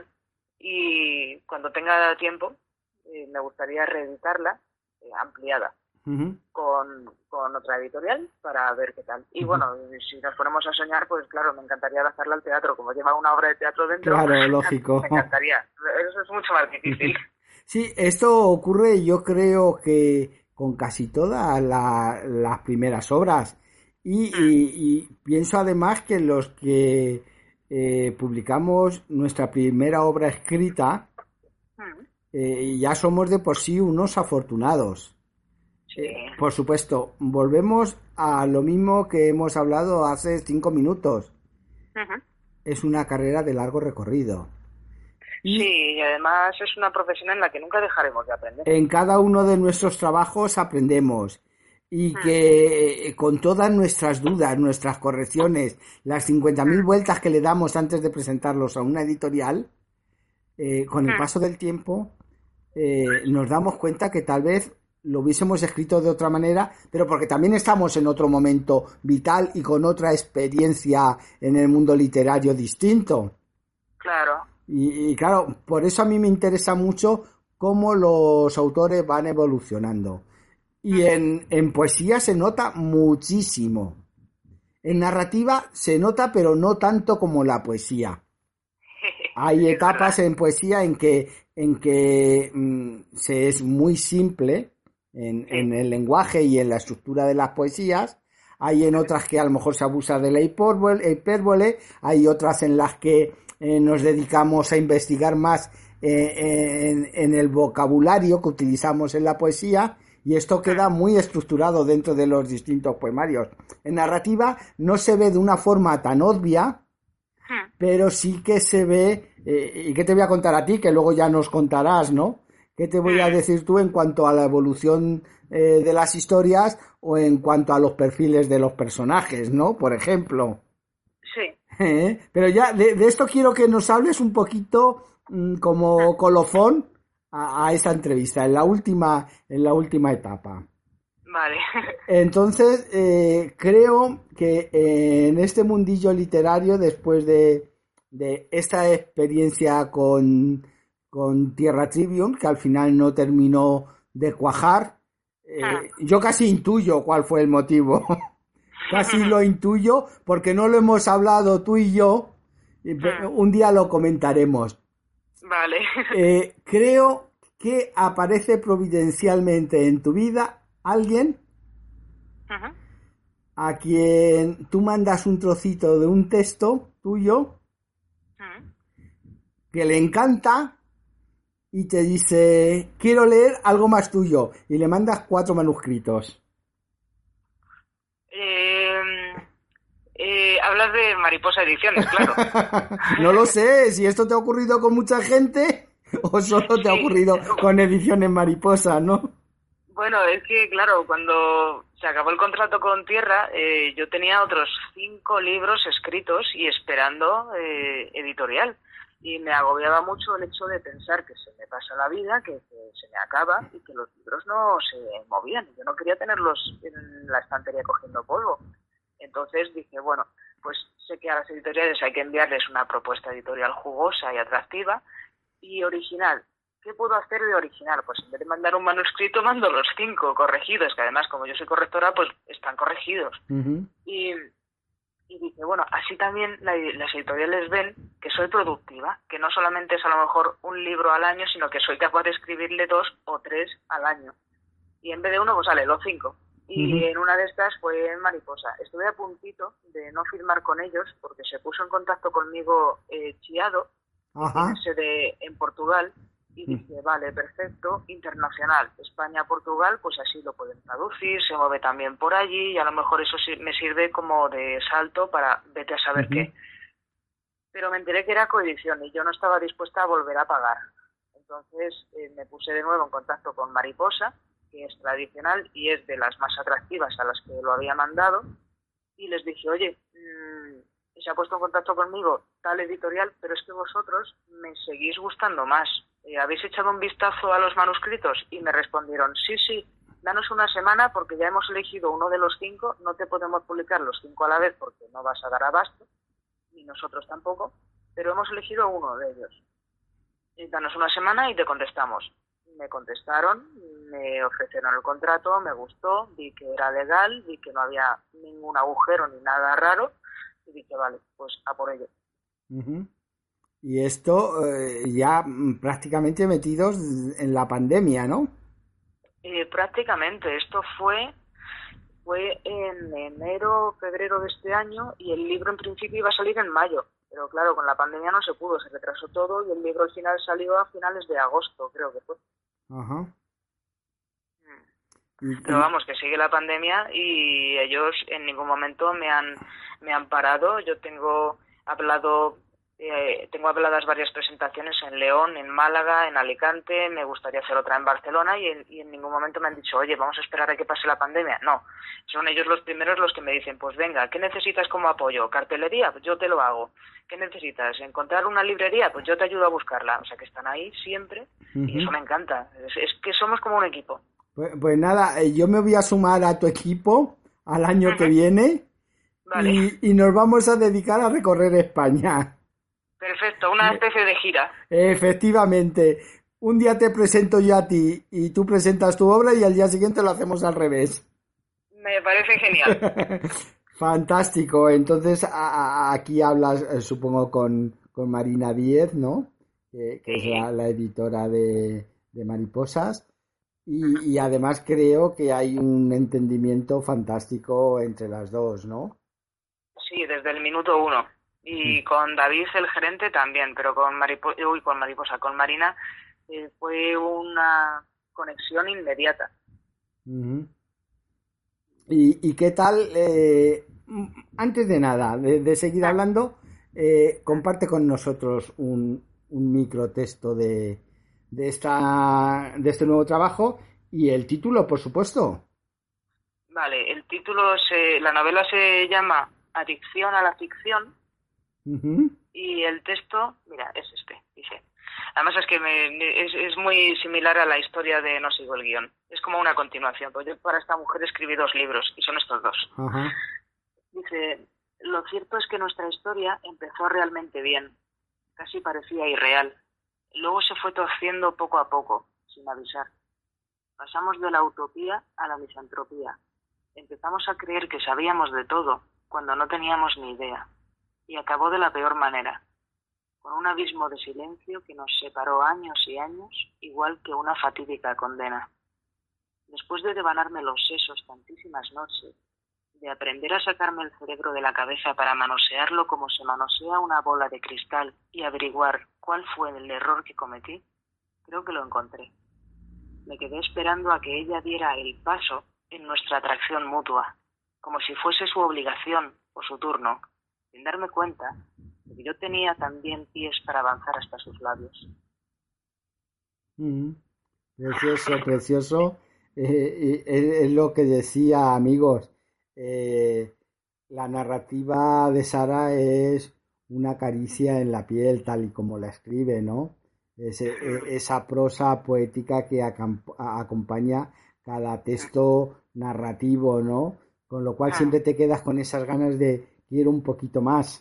y cuando tenga tiempo eh, me gustaría reeditarla eh, ampliada. Uh-huh. Con, con otra editorial para ver qué tal. Y uh-huh. bueno, si nos ponemos a soñar, pues claro, me encantaría adaptarla al teatro, como lleva una obra de teatro dentro. Claro, lógico. Me encantaría. Eso es mucho más difícil. Sí, esto ocurre, yo creo que con casi todas la, las primeras obras. Y, y, y pienso además que los que eh, publicamos nuestra primera obra escrita, uh-huh. eh, ya somos de por sí unos afortunados. Eh, por supuesto, volvemos a lo mismo que hemos hablado hace cinco minutos. Uh-huh. Es una carrera de largo recorrido. Y sí, y además es una profesión en la que nunca dejaremos de aprender. En cada uno de nuestros trabajos aprendemos. Y uh-huh. que eh, con todas nuestras dudas, nuestras correcciones, las cincuenta mil uh-huh. vueltas que le damos antes de presentarlos a una editorial, eh, con el uh-huh. paso del tiempo, eh, nos damos cuenta que tal vez lo hubiésemos escrito de otra manera, pero porque también estamos en otro momento vital y con otra experiencia en el mundo literario distinto. Claro. Y, y claro, por eso a mí me interesa mucho cómo los autores van evolucionando. Y en, en poesía se nota muchísimo. En narrativa se nota, pero no tanto como la poesía. Hay etapas en poesía en que, en que mmm, se es muy simple En, en el lenguaje y en la estructura de las poesías. Hay en otras que a lo mejor se abusa de la hipérbole, hipérbole. Hay otras en las que eh, nos dedicamos a investigar más eh, en, en el vocabulario que utilizamos en la poesía, y esto queda muy estructurado dentro de los distintos poemarios. En narrativa no se ve de una forma tan obvia, pero sí que se ve, eh, y que te voy a contar a ti, que luego ya nos contarás, ¿no? ¿Qué te voy a decir tú en cuanto a la evolución eh, de las historias o en cuanto a los perfiles de los personajes, ¿no? Por ejemplo. Sí. ¿Eh? Pero ya de, de esto quiero que nos hables un poquito mmm, como colofón a, a esta entrevista, en la última, en la última etapa. Vale. Entonces, eh, creo que eh, en este mundillo literario, después de, de esta experiencia con... con Tierra Tribune, que al final no terminó de cuajar. Eh, ah. Yo casi intuyo cuál fue el motivo. Casi lo intuyo, porque no lo hemos hablado tú y yo. Ah. Un día lo comentaremos. Vale. Eh, creo que aparece providencialmente en tu vida alguien uh-huh. a quien tú mandas un trocito de un texto tuyo uh-huh. que le encanta y te dice, quiero leer algo más tuyo, y le mandas cuatro manuscritos. Eh, eh, hablas de Mariposa Ediciones, claro. No lo sé, si esto te ha ocurrido con mucha gente o solo te sí. ha ocurrido con Ediciones Mariposa, ¿no? Bueno, es que, claro, cuando se acabó el contrato con Tierra, eh, yo tenía otros cinco libros escritos y esperando eh, editorial. Y me agobiaba mucho el hecho de pensar que se me pasa la vida, que, que se me acaba y que los libros no se movían. Yo no quería tenerlos en la estantería cogiendo polvo. Entonces dije, bueno, pues sé que a las editoriales hay que enviarles una propuesta editorial jugosa y atractiva y original. ¿Qué puedo hacer de original? Pues en vez de mandar un manuscrito, mando los cinco corregidos, que además, como yo soy correctora, pues están corregidos. Uh-huh. Y... Y dije, bueno, así también la, las editoriales ven que soy productiva, que no solamente es a lo mejor un libro al año, sino que soy capaz de escribirle dos o tres al año. Y en vez de uno, pues sale los cinco. Y uh-huh. en una de estas fue Mariposa. Estuve a puntito de no firmar con ellos porque se puso en contacto conmigo eh, Chiado, que tiene sede en Portugal, y dije, vale, perfecto, internacional, España-Portugal, pues así lo pueden traducir, se mueve también por allí y a lo mejor eso sí me sirve como de salto para vete a saber uh-huh. qué. Pero me enteré que era coedición y yo no estaba dispuesta a volver a pagar. Entonces eh, me puse de nuevo en contacto con Mariposa, que es tradicional y es de las más atractivas a las que lo había mandado, y les dije, oye, mmm, se ha puesto en contacto conmigo tal editorial, pero es que vosotros me seguís gustando más. Eh, ¿Habéis echado un vistazo a los manuscritos? Y me respondieron, sí, sí, danos una semana porque ya hemos elegido uno de los cinco, no te podemos publicar los cinco a la vez porque no vas a dar abasto, ni nosotros tampoco, pero hemos elegido uno de ellos. Y danos una semana y te contestamos. Me contestaron, me ofrecieron el contrato, me gustó, vi que era legal, vi que no había ningún agujero ni nada raro, y dije, vale, pues a por ello. Uh-huh. Y esto eh, ya prácticamente metidos en la pandemia, ¿no? Eh, prácticamente, esto fue fue en enero, febrero de este año y el libro en principio iba a salir en mayo, pero claro, con la pandemia no se pudo, se retrasó todo y el libro al final salió a finales de agosto, creo que fue. Ajá. Uh-huh. Pero vamos, que sigue la pandemia y ellos en ningún momento me han me han parado. Yo tengo hablado Eh, tengo habladas varias presentaciones en León, en Málaga, en Alicante, me gustaría hacer otra en Barcelona y en, y en ningún momento me han dicho, oye, vamos a esperar a que pase la pandemia. No, son ellos los primeros los que me dicen, pues venga, ¿qué necesitas como apoyo? ¿Cartelería? Pues yo te lo hago. ¿Qué necesitas? ¿Encontrar una librería? Pues yo te ayudo a buscarla. O sea, que están ahí siempre uh-huh. y eso me encanta. Es, es que somos como un equipo. Pues, pues nada, yo me voy a sumar a tu equipo al año uh-huh. que viene vale. y, y nos vamos a dedicar a recorrer España. Perfecto, una especie de gira. Efectivamente. Un día te presento yo a ti y tú presentas tu obra y al día siguiente lo hacemos al revés. Me parece genial. Fantástico. Entonces a, a, aquí hablas, eh, supongo, con, con Marina Díez, ¿no? Que, que sí. es la, la editora de, de Mariposas. Y, y además creo que hay un entendimiento fantástico entre las dos, ¿no? Sí, desde el minuto uno. Y con David, el gerente, también, pero con Mariposa, uy, con Mariposa, con Marina eh, fue una conexión inmediata. Uh-huh. ¿Y, y qué tal? Eh, antes de nada, de, de seguir hablando, eh, comparte con nosotros un, un microtexto de, de, esta, de este nuevo trabajo y el título, por supuesto. Vale, el título, se, la novela se llama Adicción a la ficción. Uh-huh. Y el texto, mira, es este, dice. Además es que me, es, es muy similar a la historia de No sigo el guión. Es como una continuación, porque yo para esta mujer escribí dos libros, y son estos dos. Uh-huh. Dice, lo cierto es que nuestra historia empezó realmente bien. Casi parecía irreal. Luego se fue torciendo poco a poco, sin avisar. Pasamos de la utopía a la misantropía. Empezamos a creer que sabíamos de todo, cuando no teníamos ni idea. Y acabó de la peor manera, con un abismo de silencio que nos separó años y años, igual que una fatídica condena. Después de devanarme los sesos tantísimas noches, de aprender a sacarme el cerebro de la cabeza para manosearlo como se manosea una bola de cristal y averiguar cuál fue el error que cometí, creo que lo encontré. Me quedé esperando a que ella diera el paso en nuestra atracción mutua, como si fuese su obligación o su turno, sin darme cuenta de que yo tenía también pies para avanzar hasta sus labios. Mm, precioso, precioso. Eh, eh, es lo que decía, amigos. Eh, la narrativa de Sara es una caricia en la piel, tal y como la escribe, ¿no? Es, eh, esa prosa poética que acamp- a- acompaña cada texto narrativo, ¿no? Con lo cual siempre te quedas con esas ganas de quiero un poquito más.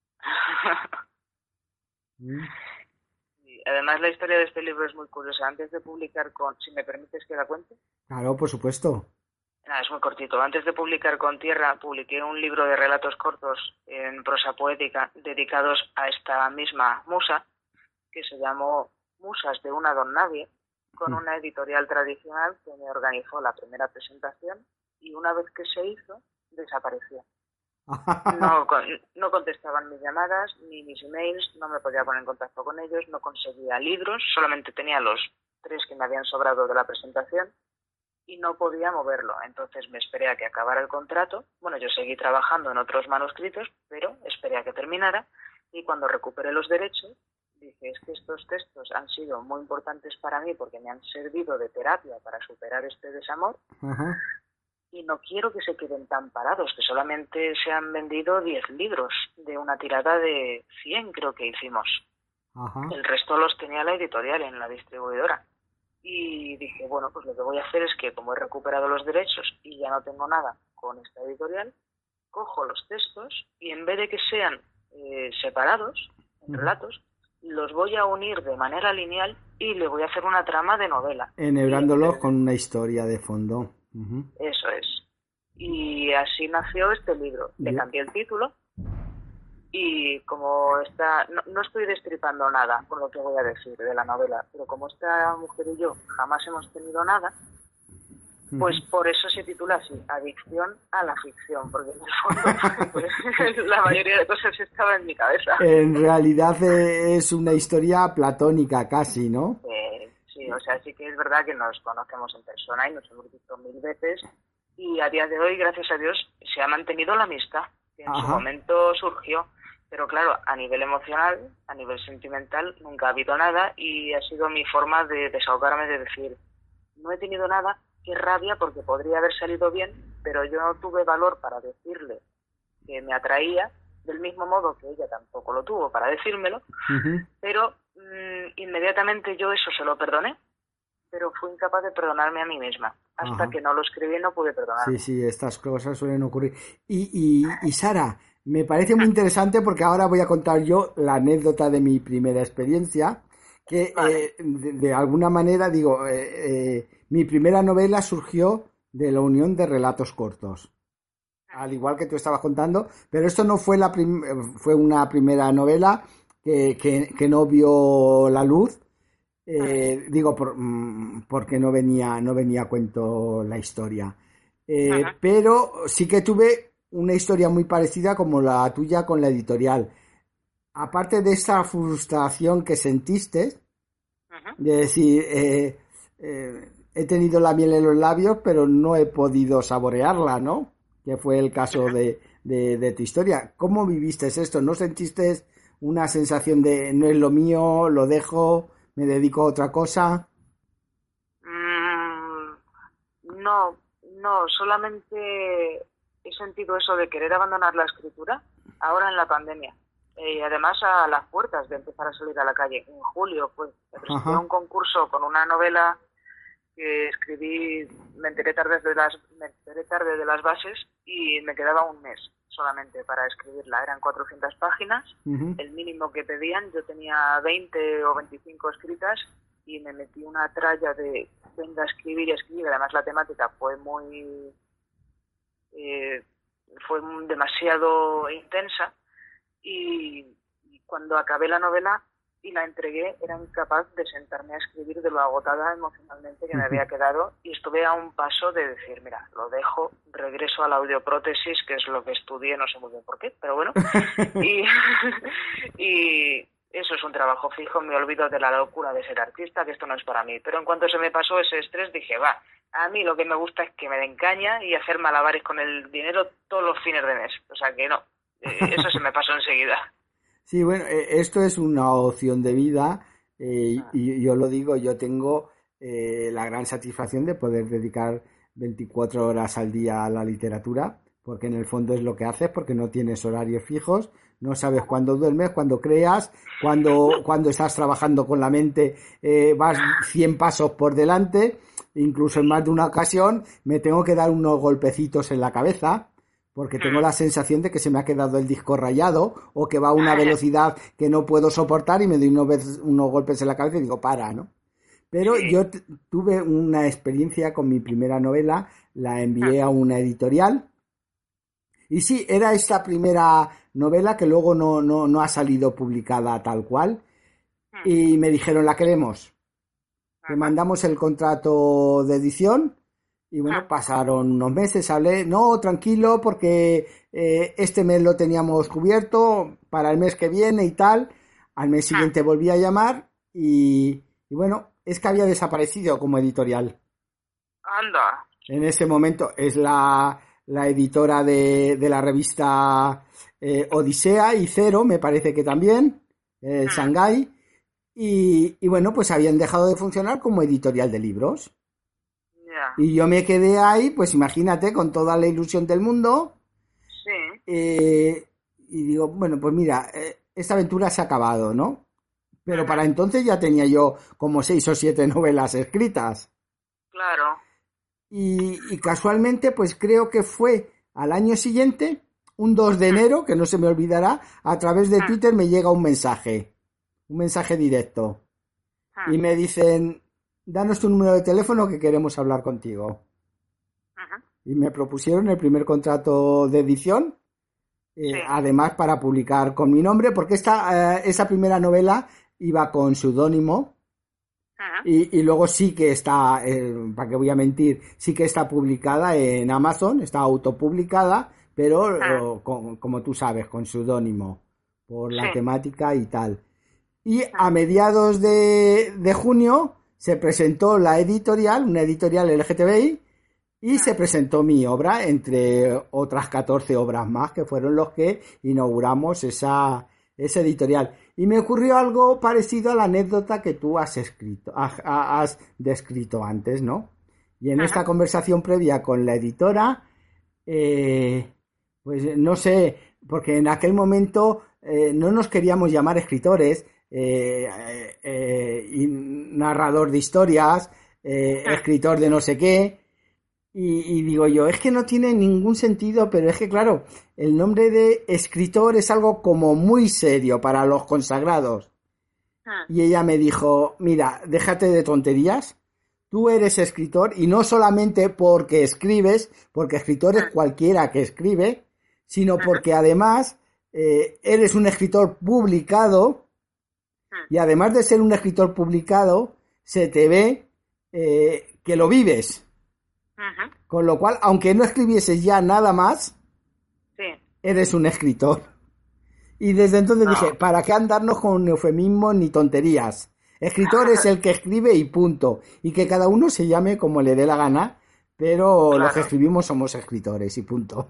¿Mm? Y además, la historia de este libro es muy curiosa. Antes de publicar con, si me permites que la cuente. Claro, por supuesto. Nada, es muy cortito. Antes de publicar con Tierra, publiqué un libro de relatos cortos en prosa poética dedicados a esta misma musa, que se llamó Musas de una don nadie, con una editorial tradicional que me organizó la primera presentación y una vez que se hizo, desapareció. No, no contestaban mis llamadas ni mis emails, no me podía poner en contacto con ellos, no conseguía libros, solamente tenía los tres que me habían sobrado de la presentación y no podía moverlo. Entonces me esperé a que acabara el contrato. Bueno, yo seguí trabajando en otros manuscritos, pero esperé a que terminara y cuando recuperé los derechos dije, es que estos textos han sido muy importantes para mí porque me han servido de terapia para superar este desamor. Ajá. Y no quiero que se queden tan parados, que solamente se han vendido diez libros de una tirada de cien, creo que hicimos. Ajá. El resto los tenía la editorial en la distribuidora. Y dije, bueno, pues lo que voy a hacer es que como he recuperado los derechos y ya no tengo nada con esta editorial, cojo los textos y en vez de que sean eh, separados, en Ujú. relatos, los voy a unir de manera lineal y le voy a hacer una trama de novela. Enhebrándolos Y, con una historia de fondo. Ujú. Eso es. Y así nació este libro. Le Yo- cambié el título y como está... No, no estoy destripando nada con lo que voy a decir de la novela, pero como esta mujer y yo jamás hemos tenido nada, pues por eso se titula así, Adicción a la ficción, porque en el fondo pues, la mayoría de cosas estaba en mi cabeza. En realidad eh, es una historia platónica casi, ¿no? Eh, sí, o sea, sí que es verdad que nos conocemos en persona y nos hemos visto mil veces y a día de hoy, gracias a Dios, se ha mantenido la amistad, que en su Ajá. momento surgió. Pero claro, a nivel emocional, a nivel sentimental, nunca ha habido nada y ha sido mi forma de desahogarme, de decir, no he tenido nada, qué rabia porque podría haber salido bien, pero yo no tuve valor para decirle que me atraía, del mismo modo que ella tampoco lo tuvo para decírmelo, Ujú. pero mmm, inmediatamente yo eso se lo perdoné, pero fui incapaz de perdonarme a mí misma. Hasta Ajá. que no lo escribí no pude perdonarme. Sí, sí, estas cosas suelen ocurrir. Y, y, y Sara, me parece muy interesante porque ahora voy a contar yo la anécdota de mi primera experiencia, que Vale. eh, de, de alguna manera, digo, eh, eh, mi primera novela surgió de la unión de relatos cortos, al igual que tú estabas contando, pero esto no fue la prim- fue una primera novela que, que, que no vio la luz. Eh, digo por, mm, porque no venía no venía a cuento la historia. Eh, Ajá. pero sí que tuve una historia muy parecida como la tuya con la editorial. Aparte de esa frustración que sentiste Ajá. de decir eh, eh, he tenido la miel en los labios pero no he podido saborearla, ¿no? Que fue el caso de, de, de tu historia. ¿Cómo viviste esto? ¿No sentiste una sensación de no es lo mío, lo dejo, me dedico a otra cosa? Mm, no, no, solamente he sentido eso de querer abandonar la escritura ahora en la pandemia. Y además a las puertas de empezar a salir a la calle. En julio, pues, me presenté a Ajá. un concurso con una novela que escribí, me enteré tarde de las, me enteré tarde de las bases y me quedaba un mes solamente para escribirla. Eran cuatrocientas páginas, Uh-huh. el mínimo que pedían. Yo tenía veinte o veinticinco escritas y me metí una tralla de venga a escribir y escribir. Además la temática fue muy, eh, fue demasiado intensa y, y cuando acabé la novela y la entregué, era incapaz de sentarme a escribir de lo agotada emocionalmente que me había quedado, y estuve a un paso de decir, mira, lo dejo, regreso a la audioprótesis, que es lo que estudié, no sé muy bien por qué, pero bueno, y, y eso es un trabajo fijo, me olvido de la locura de ser artista, que esto no es para mí, pero en cuanto se me pasó ese estrés dije, va, a mí lo que me gusta es que me den caña y hacer malabares con el dinero todos los fines de mes, o sea que no, eh, eso se me pasó enseguida. Sí, bueno, esto es una opción de vida, eh, y yo lo digo, yo tengo eh, la gran satisfacción de poder dedicar veinticuatro horas al día a la literatura, porque en el fondo es lo que haces, porque no tienes horarios fijos, no sabes cuándo duermes, cuándo creas, cuándo, cuando estás trabajando con la mente, eh, vas cien pasos por delante, incluso en más de una ocasión me tengo que dar unos golpecitos en la cabeza, porque tengo la sensación de que se me ha quedado el disco rayado o que va a una velocidad que no puedo soportar y me doy unos, veces, unos golpes en la cabeza y digo, para, ¿no? Pero yo t- tuve una experiencia con mi primera novela, la envié a una editorial y sí, era esta primera novela que luego no, no, no ha salido publicada tal cual y me dijeron, la queremos, te mandamos el contrato de edición. Y bueno, pasaron unos meses, hablé, no, tranquilo, porque eh, este mes lo teníamos cubierto para el mes que viene y tal. Al mes siguiente volví a llamar y, y bueno, es que había desaparecido como editorial. Anda. En ese momento es la, la editora de, de la revista eh, Odisea y Cero, me parece que también, eh, Shanghái. Y, y bueno, pues habían dejado de funcionar como editorial de libros. Y yo me quedé ahí, pues imagínate, con toda la ilusión del mundo. Sí. Eh, y digo, bueno, pues mira, eh, esta aventura se ha acabado, ¿no? Pero para entonces ya tenía yo como seis o siete novelas escritas. Claro. Y, y casualmente, pues creo que fue al año siguiente, un dos de enero, que no se me olvidará, a través de Twitter me llega un mensaje, un mensaje directo. Y me dicen, danos tu número de teléfono que queremos hablar contigo. Ajá. Y me propusieron el primer contrato de edición, eh, sí. Además para publicar con mi nombre, porque esta eh, esa primera novela iba con seudónimo, y, y luego sí que está, eh, para qué voy a mentir, sí que está publicada en Amazon, está autopublicada, pero eh, con, como tú sabes, con seudónimo, por la sí. temática y tal. Y a mediados de, de junio se presentó la editorial, una editorial L G T B I, y ah. se presentó mi obra, entre otras catorce obras más, que fueron los que inauguramos esa, esa editorial. Y me ocurrió algo parecido a la anécdota que tú has escrito, has, has descrito antes, ¿no? Y en Ajá. esta conversación previa con la editora, eh, pues no sé, porque en aquel momento eh, no nos queríamos llamar escritores, Eh, eh, eh, y narrador de historias, eh, escritor de no sé qué, y, y digo yo, es que no tiene ningún sentido, pero es que claro, el nombre de escritor es algo como muy serio para los consagrados. Y ella me dijo, mira, déjate de tonterías, tú eres escritor, y no solamente porque escribes, porque escritor es cualquiera que escribe, sino porque además eh, eres un escritor publicado. Y además de ser un escritor publicado, se te ve eh, que lo vives. Uh-huh. Con lo cual, aunque no escribieses ya nada más, sí. eres un escritor. Y desde entonces no. dije, ¿para qué andarnos con eufemismos ni tonterías? Escritor es el que escribe y punto. Y que cada uno se llame como le dé la gana, pero claro. los que escribimos somos escritores y punto.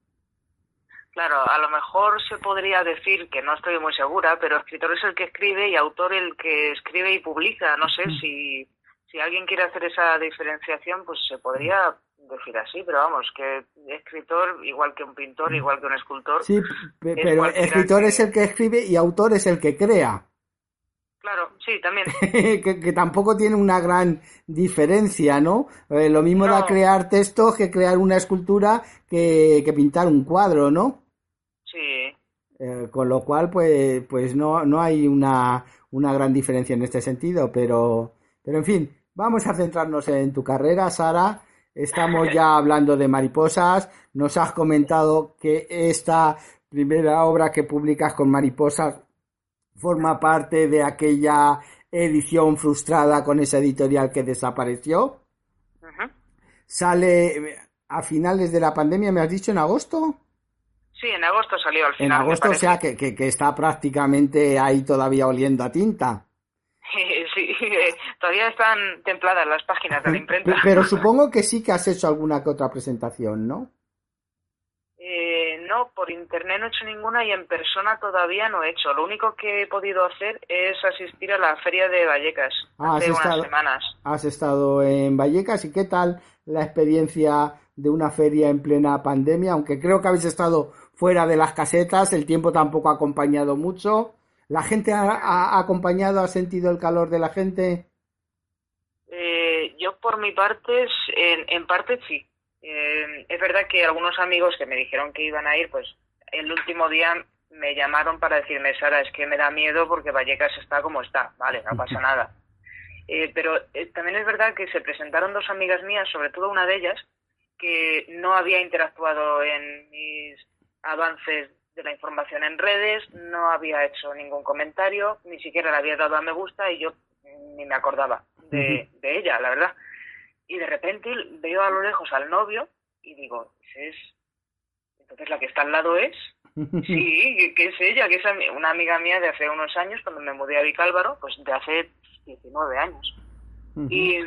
Claro, a lo mejor se podría decir, que no estoy muy segura, pero escritor es el que escribe y autor el que escribe y publica. No sé si, si alguien quiere hacer esa diferenciación, pues se podría decir así, pero vamos, que escritor, igual que un pintor, igual que un escultor. Sí, p- pero escritor que... es el que escribe y autor es el que crea. Claro, sí, también. que, que tampoco tiene una gran diferencia, ¿no? Eh, lo mismo no. da crear textos que crear una escultura que, que pintar un cuadro, ¿no? Sí. Eh, con lo cual, pues, pues no, no hay una, una gran diferencia en este sentido, pero, pero en fin, vamos a centrarnos en tu carrera, Sara. Estamos ya hablando de Mariposas. Nos has comentado que esta primera obra que publicas con Mariposas forma parte de aquella edición frustrada con esa editorial que desapareció. Uh-huh. Sale a finales de la pandemia, ¿me has dicho en agosto? Sí, en agosto salió al final. En agosto, o sea, que, que, que está prácticamente ahí todavía oliendo a tinta. Sí, todavía están templadas las páginas de la imprenta. Pero supongo que sí que has hecho alguna que otra presentación, ¿no? Eh, no, por internet no he hecho ninguna y en persona todavía no he hecho. Lo único que he podido hacer es asistir a la feria de Vallecas ah, hace unas estado, semanas. Has estado en Vallecas, ¿y qué tal la experiencia de una feria en plena pandemia? Aunque creo que habéis estado fuera de las casetas, el tiempo tampoco ha acompañado mucho. ¿La gente ha, ha acompañado, ha sentido el calor de la gente? Eh, yo por mi parte, en, en parte sí. Eh, es verdad que algunos amigos que me dijeron que iban a ir, pues el último día me llamaron para decirme, Sara, es que me da miedo porque Vallecas está como está, vale, no pasa nada. Eh, pero eh, también es verdad que se presentaron dos amigas mías, sobre todo una de ellas, que no había interactuado en mis avances de la información en redes, no había hecho ningún comentario, ni siquiera le había dado a me gusta y yo ni me acordaba de, uh-huh. de ella, la verdad. Y de repente veo a lo lejos al novio y digo, ¿es? Entonces la que está al lado es, sí, que es ella, que es una amiga mía de hace unos años, cuando me mudé a Vicálvaro, pues de hace diecinueve años. Uh-huh. Y,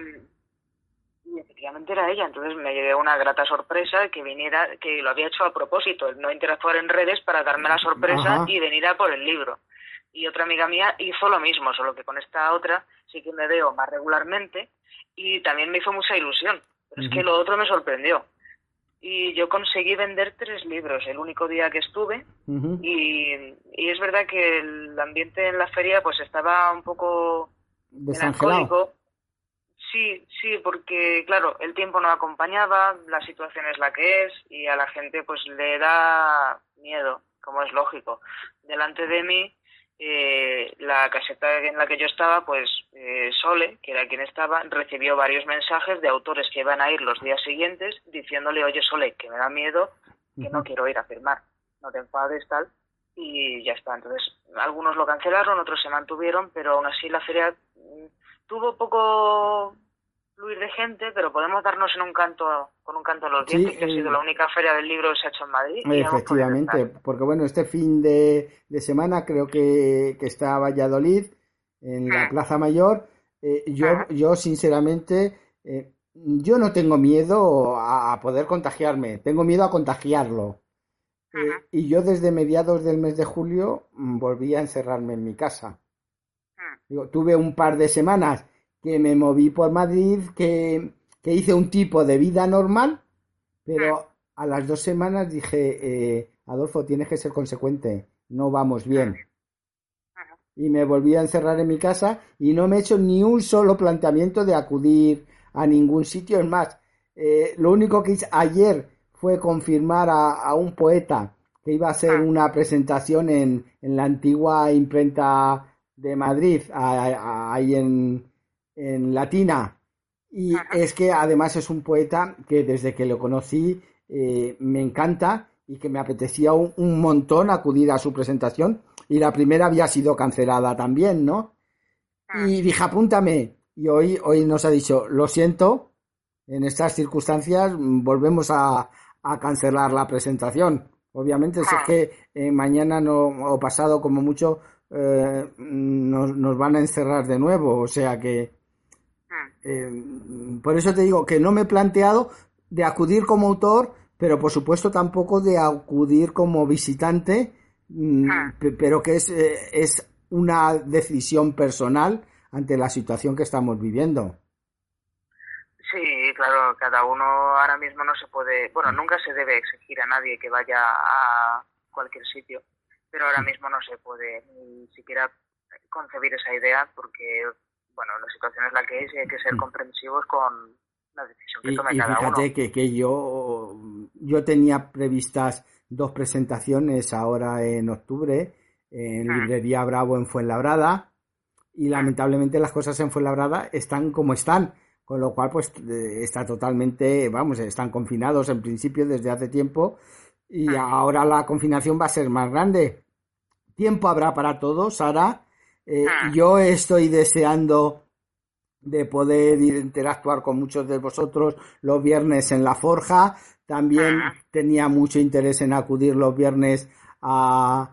y efectivamente era ella, entonces me llevé una grata sorpresa que viniera, que lo había hecho a propósito, el no interactuar en redes para darme la sorpresa uh-huh. y venir a por el libro. Y otra amiga mía hizo lo mismo, solo que con esta otra sí que me veo más regularmente y también me hizo mucha ilusión, pero uh-huh. es que lo otro me sorprendió. Y yo conseguí vender tres libros el único día que estuve uh-huh. y, y es verdad que el ambiente en la feria pues estaba un poco melancólico. Sí, sí, porque claro, el tiempo no acompañaba, la situación es la que es y a la gente pues le da miedo, como es lógico. Delante de mí, eh, la caseta en la que yo estaba, pues eh, Sole, que era quien estaba, recibió varios mensajes de autores que iban a ir los días siguientes diciéndole, oye Sole, que me da miedo, que no quiero ir a firmar, no te enfades, tal, y ya está. Entonces, algunos lo cancelaron, otros se mantuvieron, pero aún así la feria tuvo poco fluir de gente, pero podemos darnos en un canto, con un canto a los dientes, sí, que ha sido la única feria del libro que se ha hecho en Madrid. Efectivamente, porque bueno, este fin de, de semana creo que, que está Valladolid, en la Plaza Mayor. Eh, yo, yo sinceramente, eh, yo no tengo miedo a, a poder contagiarme, tengo miedo a contagiarlo. Eh, y yo desde mediados del mes de julio volví a encerrarme en mi casa. Digo, tuve un par de semanas que me moví por Madrid, que, que hice un tipo de vida normal, pero a las dos semanas dije, eh, Adolfo, tienes que ser consecuente, no vamos bien. Y me volví a encerrar en mi casa y no me he hecho ni un solo planteamiento de acudir a ningún sitio. Es más, eh, lo único que hice ayer fue confirmar a, a un poeta que iba a hacer una presentación en, en la antigua imprenta de Madrid, ahí en, en Latina, y Ajá. es que además es un poeta que desde que lo conocí eh, me encanta y que me apetecía un, un montón acudir a su presentación, y la primera había sido cancelada también, ¿no? Ajá. Y dije, apúntame, y hoy, hoy nos ha dicho, lo siento, en estas circunstancias volvemos a, a cancelar la presentación. Obviamente, si es que eh, mañana no, o pasado como mucho, Eh, nos, nos van a encerrar de nuevo, o sea que eh, por eso te digo que no me he planteado de acudir como autor, pero por supuesto tampoco de acudir como visitante, mm, pero que es, eh, es una decisión personal ante la situación que estamos viviendo. Sí, claro, cada uno ahora mismo no se puede, bueno, nunca se debe exigir a nadie que vaya a cualquier sitio, pero ahora mismo no se puede ni siquiera concebir esa idea porque, bueno, la situación es la que es y hay que ser comprensivos con la decisión que tome y, y cada uno. Y fíjate que, que yo, yo tenía previstas dos presentaciones ahora en octubre en hmm. Librería Bravo en Fuenlabrada y lamentablemente las cosas en Fuenlabrada están como están, con lo cual pues está totalmente, vamos, están confinados en principio desde hace tiempo. Y ahora la confinación va a ser más grande, tiempo habrá para todo, Sara. Eh, yo estoy deseando de poder interactuar con muchos de vosotros los viernes en la Forja. También tenía mucho interés en acudir los viernes a,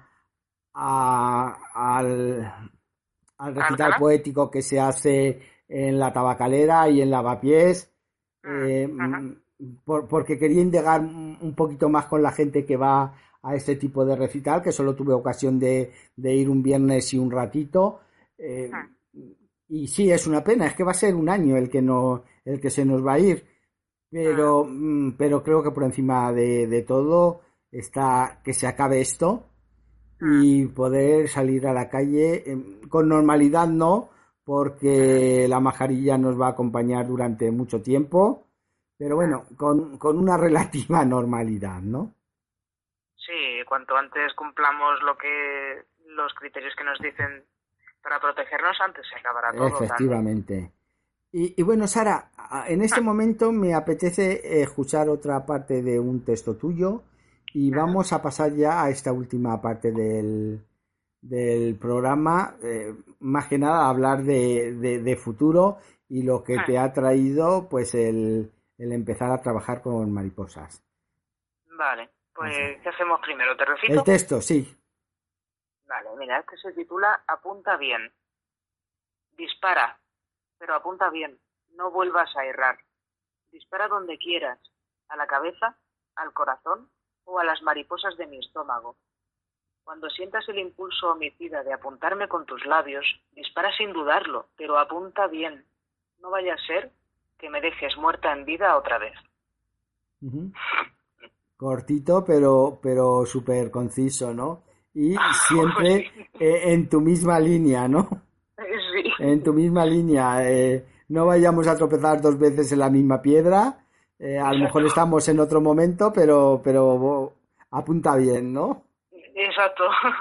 a, al, al recital ¿Alcalá? poético que se hace en la Tabacalera y en Lavapiés, eh, Ajá. por, porque quería indagar un poquito más con la gente que va a este tipo de recital, que solo tuve ocasión de, de ir un viernes y un ratito. Eh, y sí, es una pena, es que va a ser un año el que no, el que se nos va a ir, pero, pero creo que por encima de, de todo está que se acabe esto y poder salir a la calle eh, con normalidad, no, porque la mascarilla nos va a acompañar durante mucho tiempo, pero bueno, con, con una relativa normalidad, ¿no? Sí, cuanto antes cumplamos lo que los criterios que nos dicen para protegernos, antes se acabará todo también. Efectivamente. Y, y bueno, Sara, en este momento me apetece escuchar otra parte de un texto tuyo y vamos a pasar ya a esta última parte del, del programa, eh, más que nada hablar de, de, de futuro y lo que te ha traído pues el, el empezar a trabajar con mariposas. Vale, pues ¿qué hacemos primero? ¿Te recito? El texto, sí. Vale, mira, este se titula Apunta bien. Dispara, pero apunta bien, no vuelvas a errar. Dispara donde quieras, a la cabeza, al corazón o a las mariposas de mi estómago. Cuando sientas el impulso homicida de apuntarme con tus labios, dispara sin dudarlo, pero apunta bien. No vaya a ser que me dejes muerta en vida otra vez. Uh-huh. Cortito, pero, pero súper conciso, ¿no? Y siempre eh, en tu misma línea, ¿no? Sí. En tu misma línea. Eh, no vayamos a tropezar dos veces en la misma piedra. Eh, a lo mejor estamos en otro momento, pero, pero oh, apunta bien, ¿no? Exacto.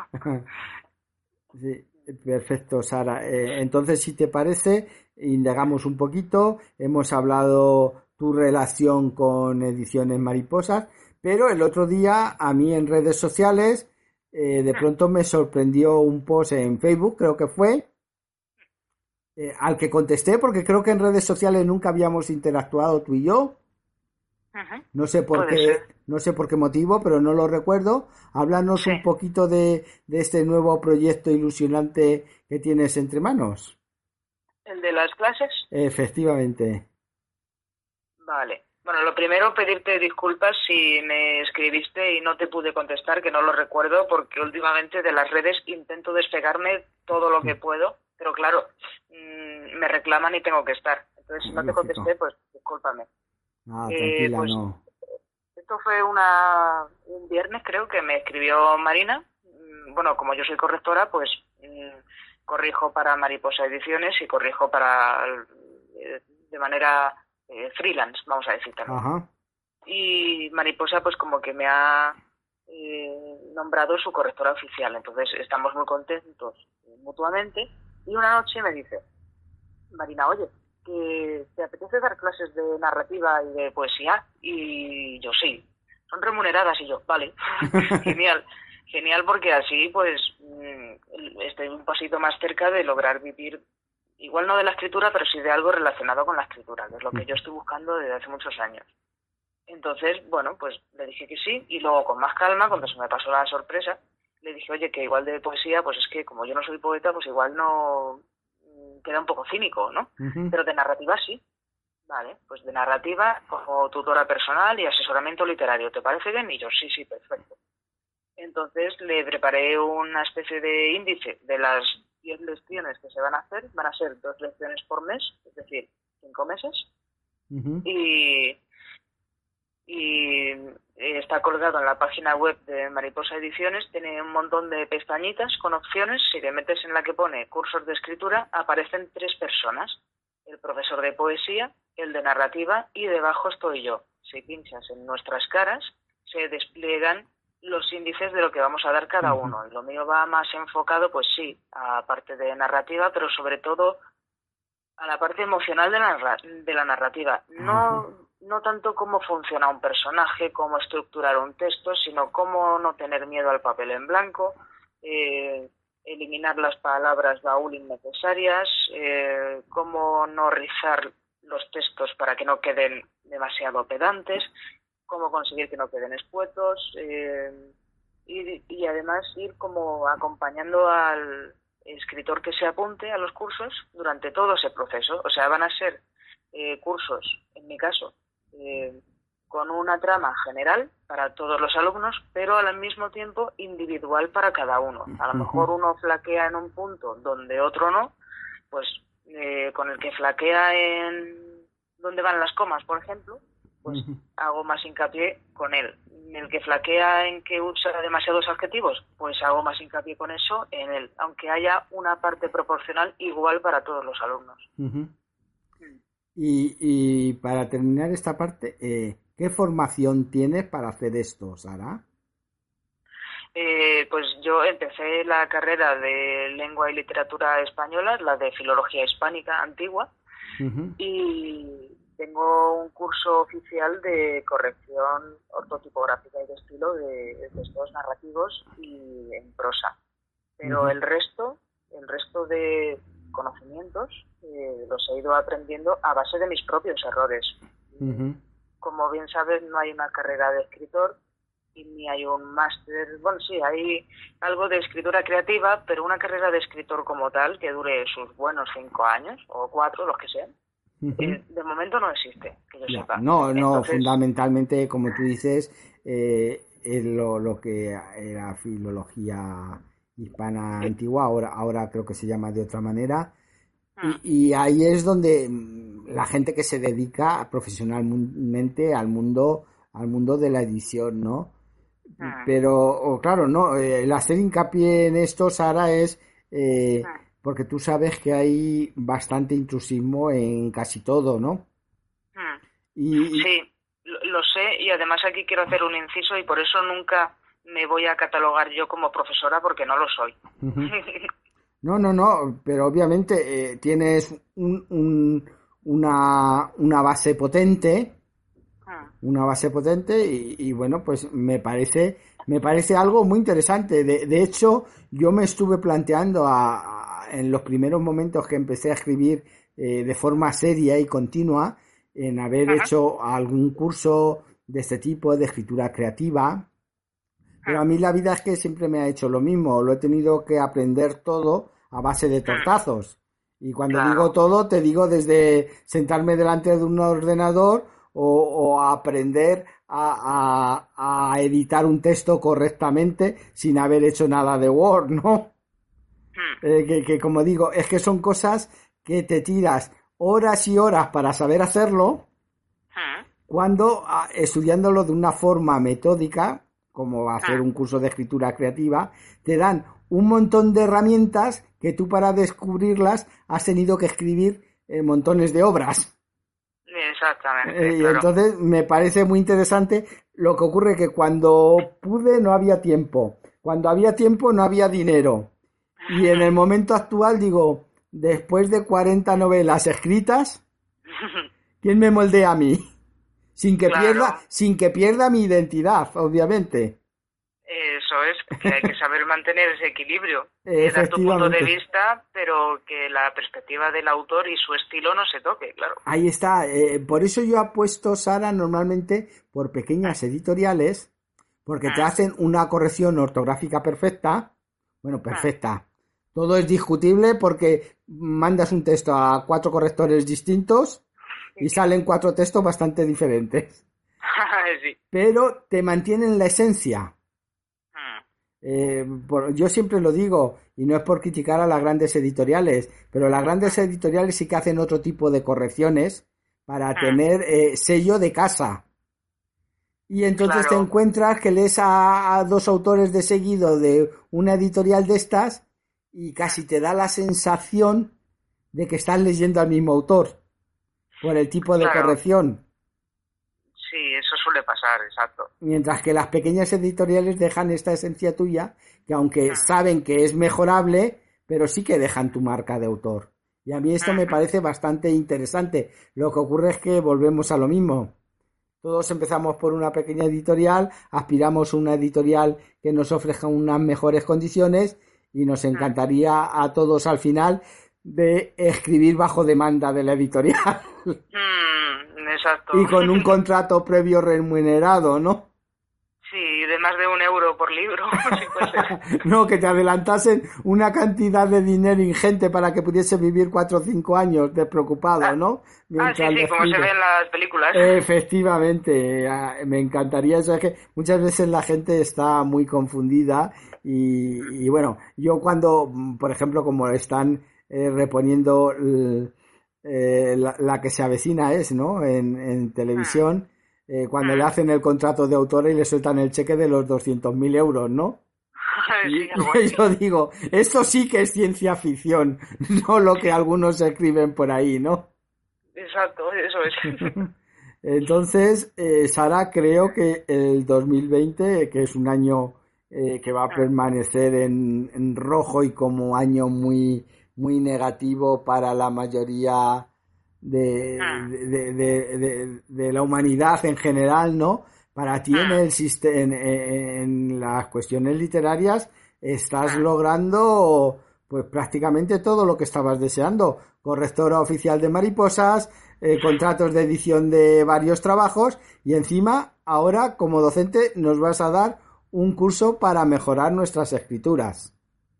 Sí, perfecto, Sara. Eh, entonces, si te parece, indagamos un poquito. Hemos hablado tu relación con Ediciones Mariposas, pero el otro día a mí en redes sociales eh, de pronto me sorprendió un post en Facebook, creo que fue, eh, al que contesté porque creo que en redes sociales nunca habíamos interactuado tú y yo. No sé por Puede qué, ser. no sé por qué motivo, pero no lo recuerdo. Háblanos Sí. un poquito de, de este nuevo proyecto ilusionante que tienes entre manos. ¿El de las clases? Efectivamente. Vale. Bueno, lo primero, pedirte disculpas si me escribiste y no te pude contestar, que no lo recuerdo, porque últimamente de las redes intento despegarme todo lo que puedo, pero claro, mmm, me reclaman y tengo que estar. Entonces, si no te contesté, pues discúlpame. Ah, eh, tranquila, pues, no. Esto fue una, un viernes, creo, que me escribió Marina. Bueno, como yo soy correctora, pues mmm, corrijo para Mariposa Ediciones y corrijo para eh, de manera eh, freelance, vamos a decir también. Ajá. Y Mariposa pues como que me ha eh, nombrado su correctora oficial, entonces estamos muy contentos eh, mutuamente. Y una noche me dice, Marina, oye, que te apetece dar clases de narrativa y de poesía. Y yo, sí, son remuneradas. Y yo, vale, genial. Genial, porque así pues estoy un pasito más cerca de lograr vivir, igual no de la escritura, pero sí de algo relacionado con la escritura, que es lo que yo estoy buscando desde hace muchos años. Entonces, bueno, pues le dije que sí, y luego con más calma, cuando se me pasó la sorpresa, le dije, oye, que igual de poesía, pues es que como yo no soy poeta, pues igual no queda un poco cínico, ¿no? Uh-huh. Pero de narrativa sí. Vale, pues de narrativa como tutora personal y asesoramiento literario, ¿te parece bien? Y yo, sí, sí, perfecto. Entonces le preparé una especie de índice de las diez lecciones que se van a hacer. Van a ser dos lecciones por mes, es decir, cinco meses. Uh-huh. Y, y está colgado en la página web de Mariposa Ediciones. Tiene un montón de pestañitas con opciones. Si te metes en la que pone cursos de escritura, aparecen tres personas. El profesor de poesía, el de narrativa y debajo estoy yo. Si pinchas en nuestras caras, se despliegan los índices de lo que vamos a dar cada uno. Y lo mío va más enfocado, pues sí, a parte de narrativa, pero sobre todo a la parte emocional de la, de la narrativa. No, no tanto cómo funciona un personaje, cómo estructurar un texto, sino cómo no tener miedo al papel en blanco, eh, eliminar las palabras baúl innecesarias, eh, cómo no rizar los textos para que no queden demasiado pedantes, cómo conseguir que no queden escuetos, eh, y, y además ir como acompañando al escritor que se apunte a los cursos durante todo ese proceso. O sea, van a ser eh, cursos, en mi caso, eh, con una trama general para todos los alumnos, pero al mismo tiempo individual para cada uno. A lo mejor uno flaquea en un punto donde otro no, pues eh, con el que flaquea en donde van las comas, por ejemplo, pues uh-huh. hago más hincapié con él. El que flaquea en que usa demasiados adjetivos, pues hago más hincapié con eso en él, aunque haya una parte proporcional igual para todos los alumnos. Uh-huh. Mm. Y, y para terminar esta parte, eh, ¿qué formación tienes para hacer esto, Sara? Eh, pues yo empecé la carrera de Lengua y Literatura Española, la de Filología Hispánica Antigua, uh-huh. y tengo un curso oficial de corrección ortotipográfica y de estilo de, de textos narrativos y en prosa. Pero uh-huh. el resto, el resto de conocimientos eh, los he ido aprendiendo a base de mis propios errores. Uh-huh. Como bien sabes, no hay una carrera de escritor y ni hay un máster. Bueno, sí, hay algo de escritura creativa, pero una carrera de escritor como tal que dure sus buenos cinco años o cuatro, los que sean, uh-huh. eh, de momento no existe, que yo ya. sepa. No, no, Entonces, fundamentalmente, como tú dices, eh, es lo, lo que era filología hispana sí. antigua, ahora, ahora creo que se llama de otra manera. Y, y ahí es donde la gente que se dedica profesionalmente al mundo al mundo de la edición, ¿no? Ah. Pero, oh, claro, no, el hacer hincapié en esto, Sara, es eh, ah. porque tú sabes que hay bastante intrusismo en casi todo, ¿no? Ah. Y, sí, lo, lo sé, y además aquí quiero hacer un inciso y por eso nunca me voy a catalogar yo como profesora porque no lo soy. Uh-huh. No, no, no, pero obviamente eh, tienes un, un, una, una base potente, ah. una base potente y, y bueno, pues me parece, me parece algo muy interesante. De, de hecho, yo me estuve planteando a, a, en los primeros momentos que empecé a escribir eh, de forma seria y continua, en haber Ajá. hecho algún curso de este tipo de escritura creativa. Pero a mí la vida es que siempre me ha hecho lo mismo, lo he tenido que aprender todo a base de tortazos. Y cuando claro. digo todo, te digo desde sentarme delante de un ordenador o, o aprender a, a, a editar un texto correctamente sin haber hecho nada de Word, ¿no? Eh, que, que como digo, es que son cosas que te tiras horas y horas para saber hacerlo, cuando estudiándolo de una forma metódica, como hacer un curso de escritura creativa, te dan un montón de herramientas que tú para descubrirlas has tenido que escribir eh, montones de obras. Exactamente. Eh, y claro. Entonces me parece muy interesante. Lo que ocurre que cuando pude no había tiempo, cuando había tiempo no había dinero. Y en el momento actual digo, después de cuarenta novelas escritas, ¿quién me moldea a mí? Sin que claro. pierda, sin que pierda mi identidad, obviamente. Eso es, que hay que saber mantener ese equilibrio. Dar tu punto de vista, pero que la perspectiva del autor y su estilo no se toque, claro. Ahí está. Eh, por eso yo apuesto, Sara, normalmente por pequeñas editoriales, porque te hacen una corrección ortográfica perfecta. Bueno, perfecta. Todo es discutible porque mandas un texto a cuatro correctores distintos y salen cuatro textos bastante diferentes. Sí. Pero te mantienen la esencia. Eh, por, yo siempre lo digo, y no es por criticar a las grandes editoriales, pero las grandes editoriales sí que hacen otro tipo de correcciones para tener eh, sello de casa. Y entonces claro. te encuentras que lees a, a dos autores de seguido de una editorial de estas y casi te da la sensación de que estás leyendo al mismo autor por el tipo de claro. corrección. Sí, eso suele pasar, exacto. Mientras que las pequeñas editoriales dejan esta esencia tuya, que aunque uh-huh. saben que es mejorable, pero sí que dejan tu marca de autor. Y a mí esto uh-huh. me parece bastante interesante. Lo que ocurre es que volvemos a lo mismo. Todos empezamos por una pequeña editorial, aspiramos a una editorial que nos ofrezca unas mejores condiciones y nos encantaría a todos al final de escribir bajo demanda de la editorial. Mm, exacto. Y con un contrato previo remunerado, ¿no? Sí, de más de un euro por libro, si puede ser. No, que te adelantasen una cantidad de dinero ingente para que pudiese vivir cuatro o cinco años despreocupado, ah, ¿no? Mientras ah, sí, sí, como se ve en las películas. Efectivamente, me encantaría eso. Es que muchas veces la gente está muy confundida y, y bueno, yo cuando, por ejemplo, como están eh, reponiendo el, eh, la, la que se avecina es, ¿no? En, en televisión. Eh, cuando mm. le hacen el contrato de autor y le sueltan el cheque de los doscientos mil euros, ¿no? Sí, y yo digo, eso sí que es ciencia ficción, no lo que algunos escriben por ahí, ¿no? Exacto, eso es. Entonces, eh, Sara, creo que el dos mil veinte, que es un año eh, que va a permanecer en, en rojo y como año muy, muy negativo para la mayoría De, de, de, de, de la humanidad en general, ¿no? Para ti en, el, en, en las cuestiones literarias estás logrando pues prácticamente todo lo que estabas deseando. Correctora oficial de mariposas, eh, contratos de edición de varios trabajos y encima ahora como docente nos vas a dar un curso para mejorar nuestras escrituras.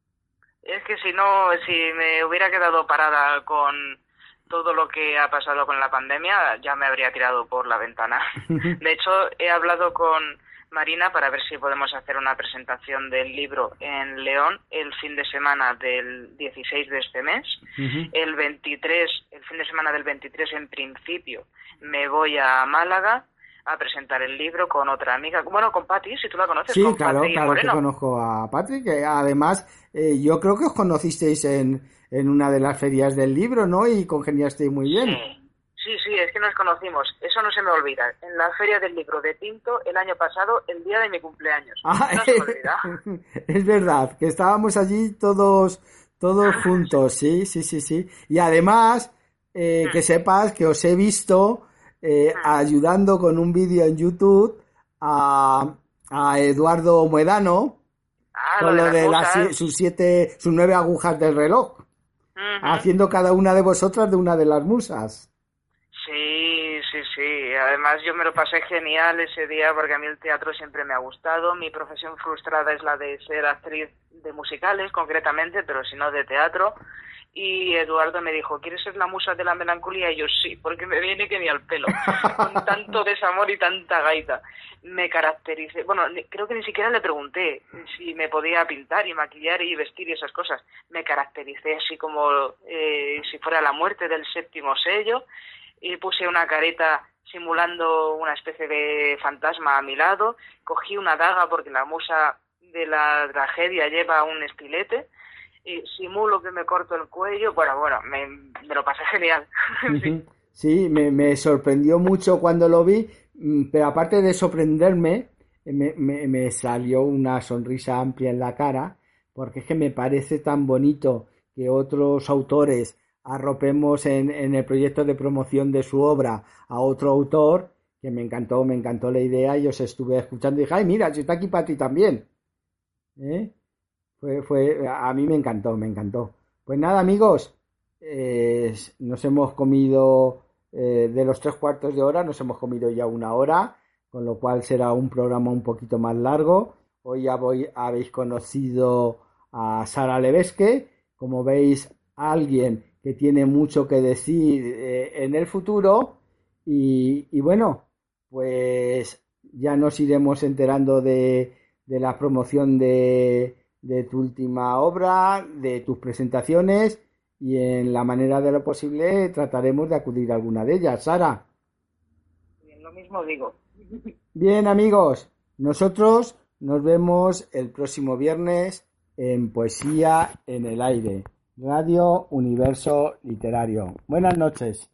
Es que si no, si me hubiera quedado parada con todo lo que ha pasado con la pandemia, ya me habría tirado por la ventana. De hecho, he hablado con Marina para ver si podemos hacer una presentación del libro en León el fin de semana del dieciséis de este mes. Uh-huh. El veintitrés, el fin de semana del veintitrés en principio, me voy a Málaga a presentar el libro con otra amiga, bueno, con Patri, si tú la conoces. Sí, con claro, Patri claro Moreno. Que conozco a Patri, que además eh, yo creo que os conocisteis en, en una de las ferias del libro, ¿no? Y congeniasteis muy bien. Sí, sí, sí, es que nos conocimos, eso no se me olvida, en la feria del libro de Tinto el año pasado, el día de mi cumpleaños. Ah, no se me olvida. Es verdad, que estábamos allí todos, todos juntos, sí, sí, sí, sí. Y además, eh, que sepas que os he visto Eh, ayudando con un vídeo en YouTube a, a Eduardo Muedano ah, con lo lo de, de las, sus siete, sus nueve agujas del reloj, uh-huh. haciendo cada una de vosotras de una de las musas. Sí, sí, sí. Además yo me lo pasé genial ese día porque a mí el teatro siempre me ha gustado. Mi profesión frustrada es la de ser actriz de musicales, concretamente, pero si no de teatro. Y Eduardo me dijo, ¿quieres ser la musa de la melancolía? Y yo, sí, porque me viene que ni al pelo. Con tanto desamor y tanta gaita. Me caractericé. Bueno, creo que ni siquiera le pregunté si me podía pintar y maquillar y vestir y esas cosas. Me caractericé así como eh, si fuera la muerte del séptimo sello. Y puse una careta simulando una especie de fantasma a mi lado. Cogí una daga porque la musa de la tragedia lleva un estilete. Y simulo que me corto el cuello. Bueno, bueno, me, me lo pasé genial. Sí, sí me, me sorprendió mucho cuando lo vi, pero aparte de sorprenderme, me, me, me salió una sonrisa amplia en la cara, porque es que me parece tan bonito que otros autores arropemos en, en el proyecto de promoción de su obra a otro autor, que me encantó, me encantó la idea, y os estuve escuchando y dije, ay, mira, si está aquí Pati también. ¿Eh? Fue, fue, a mí me encantó, me encantó. Pues nada, amigos, eh, nos hemos comido eh, de los tres cuartos de hora, nos hemos comido ya una hora, con lo cual será un programa un poquito más largo. Hoy ya voy, habéis conocido a Sara Levesque, como veis, alguien que tiene mucho que decir eh, en el futuro, y, y bueno, pues ya nos iremos enterando de, de la promoción de de tu última obra, de tus presentaciones, y en la manera de lo posible trataremos de acudir a alguna de ellas. Sara. Bien, lo mismo digo. Bien, amigos, nosotros nos vemos el próximo viernes en Poesía en el Aire, Radio Universo Literario. Buenas noches.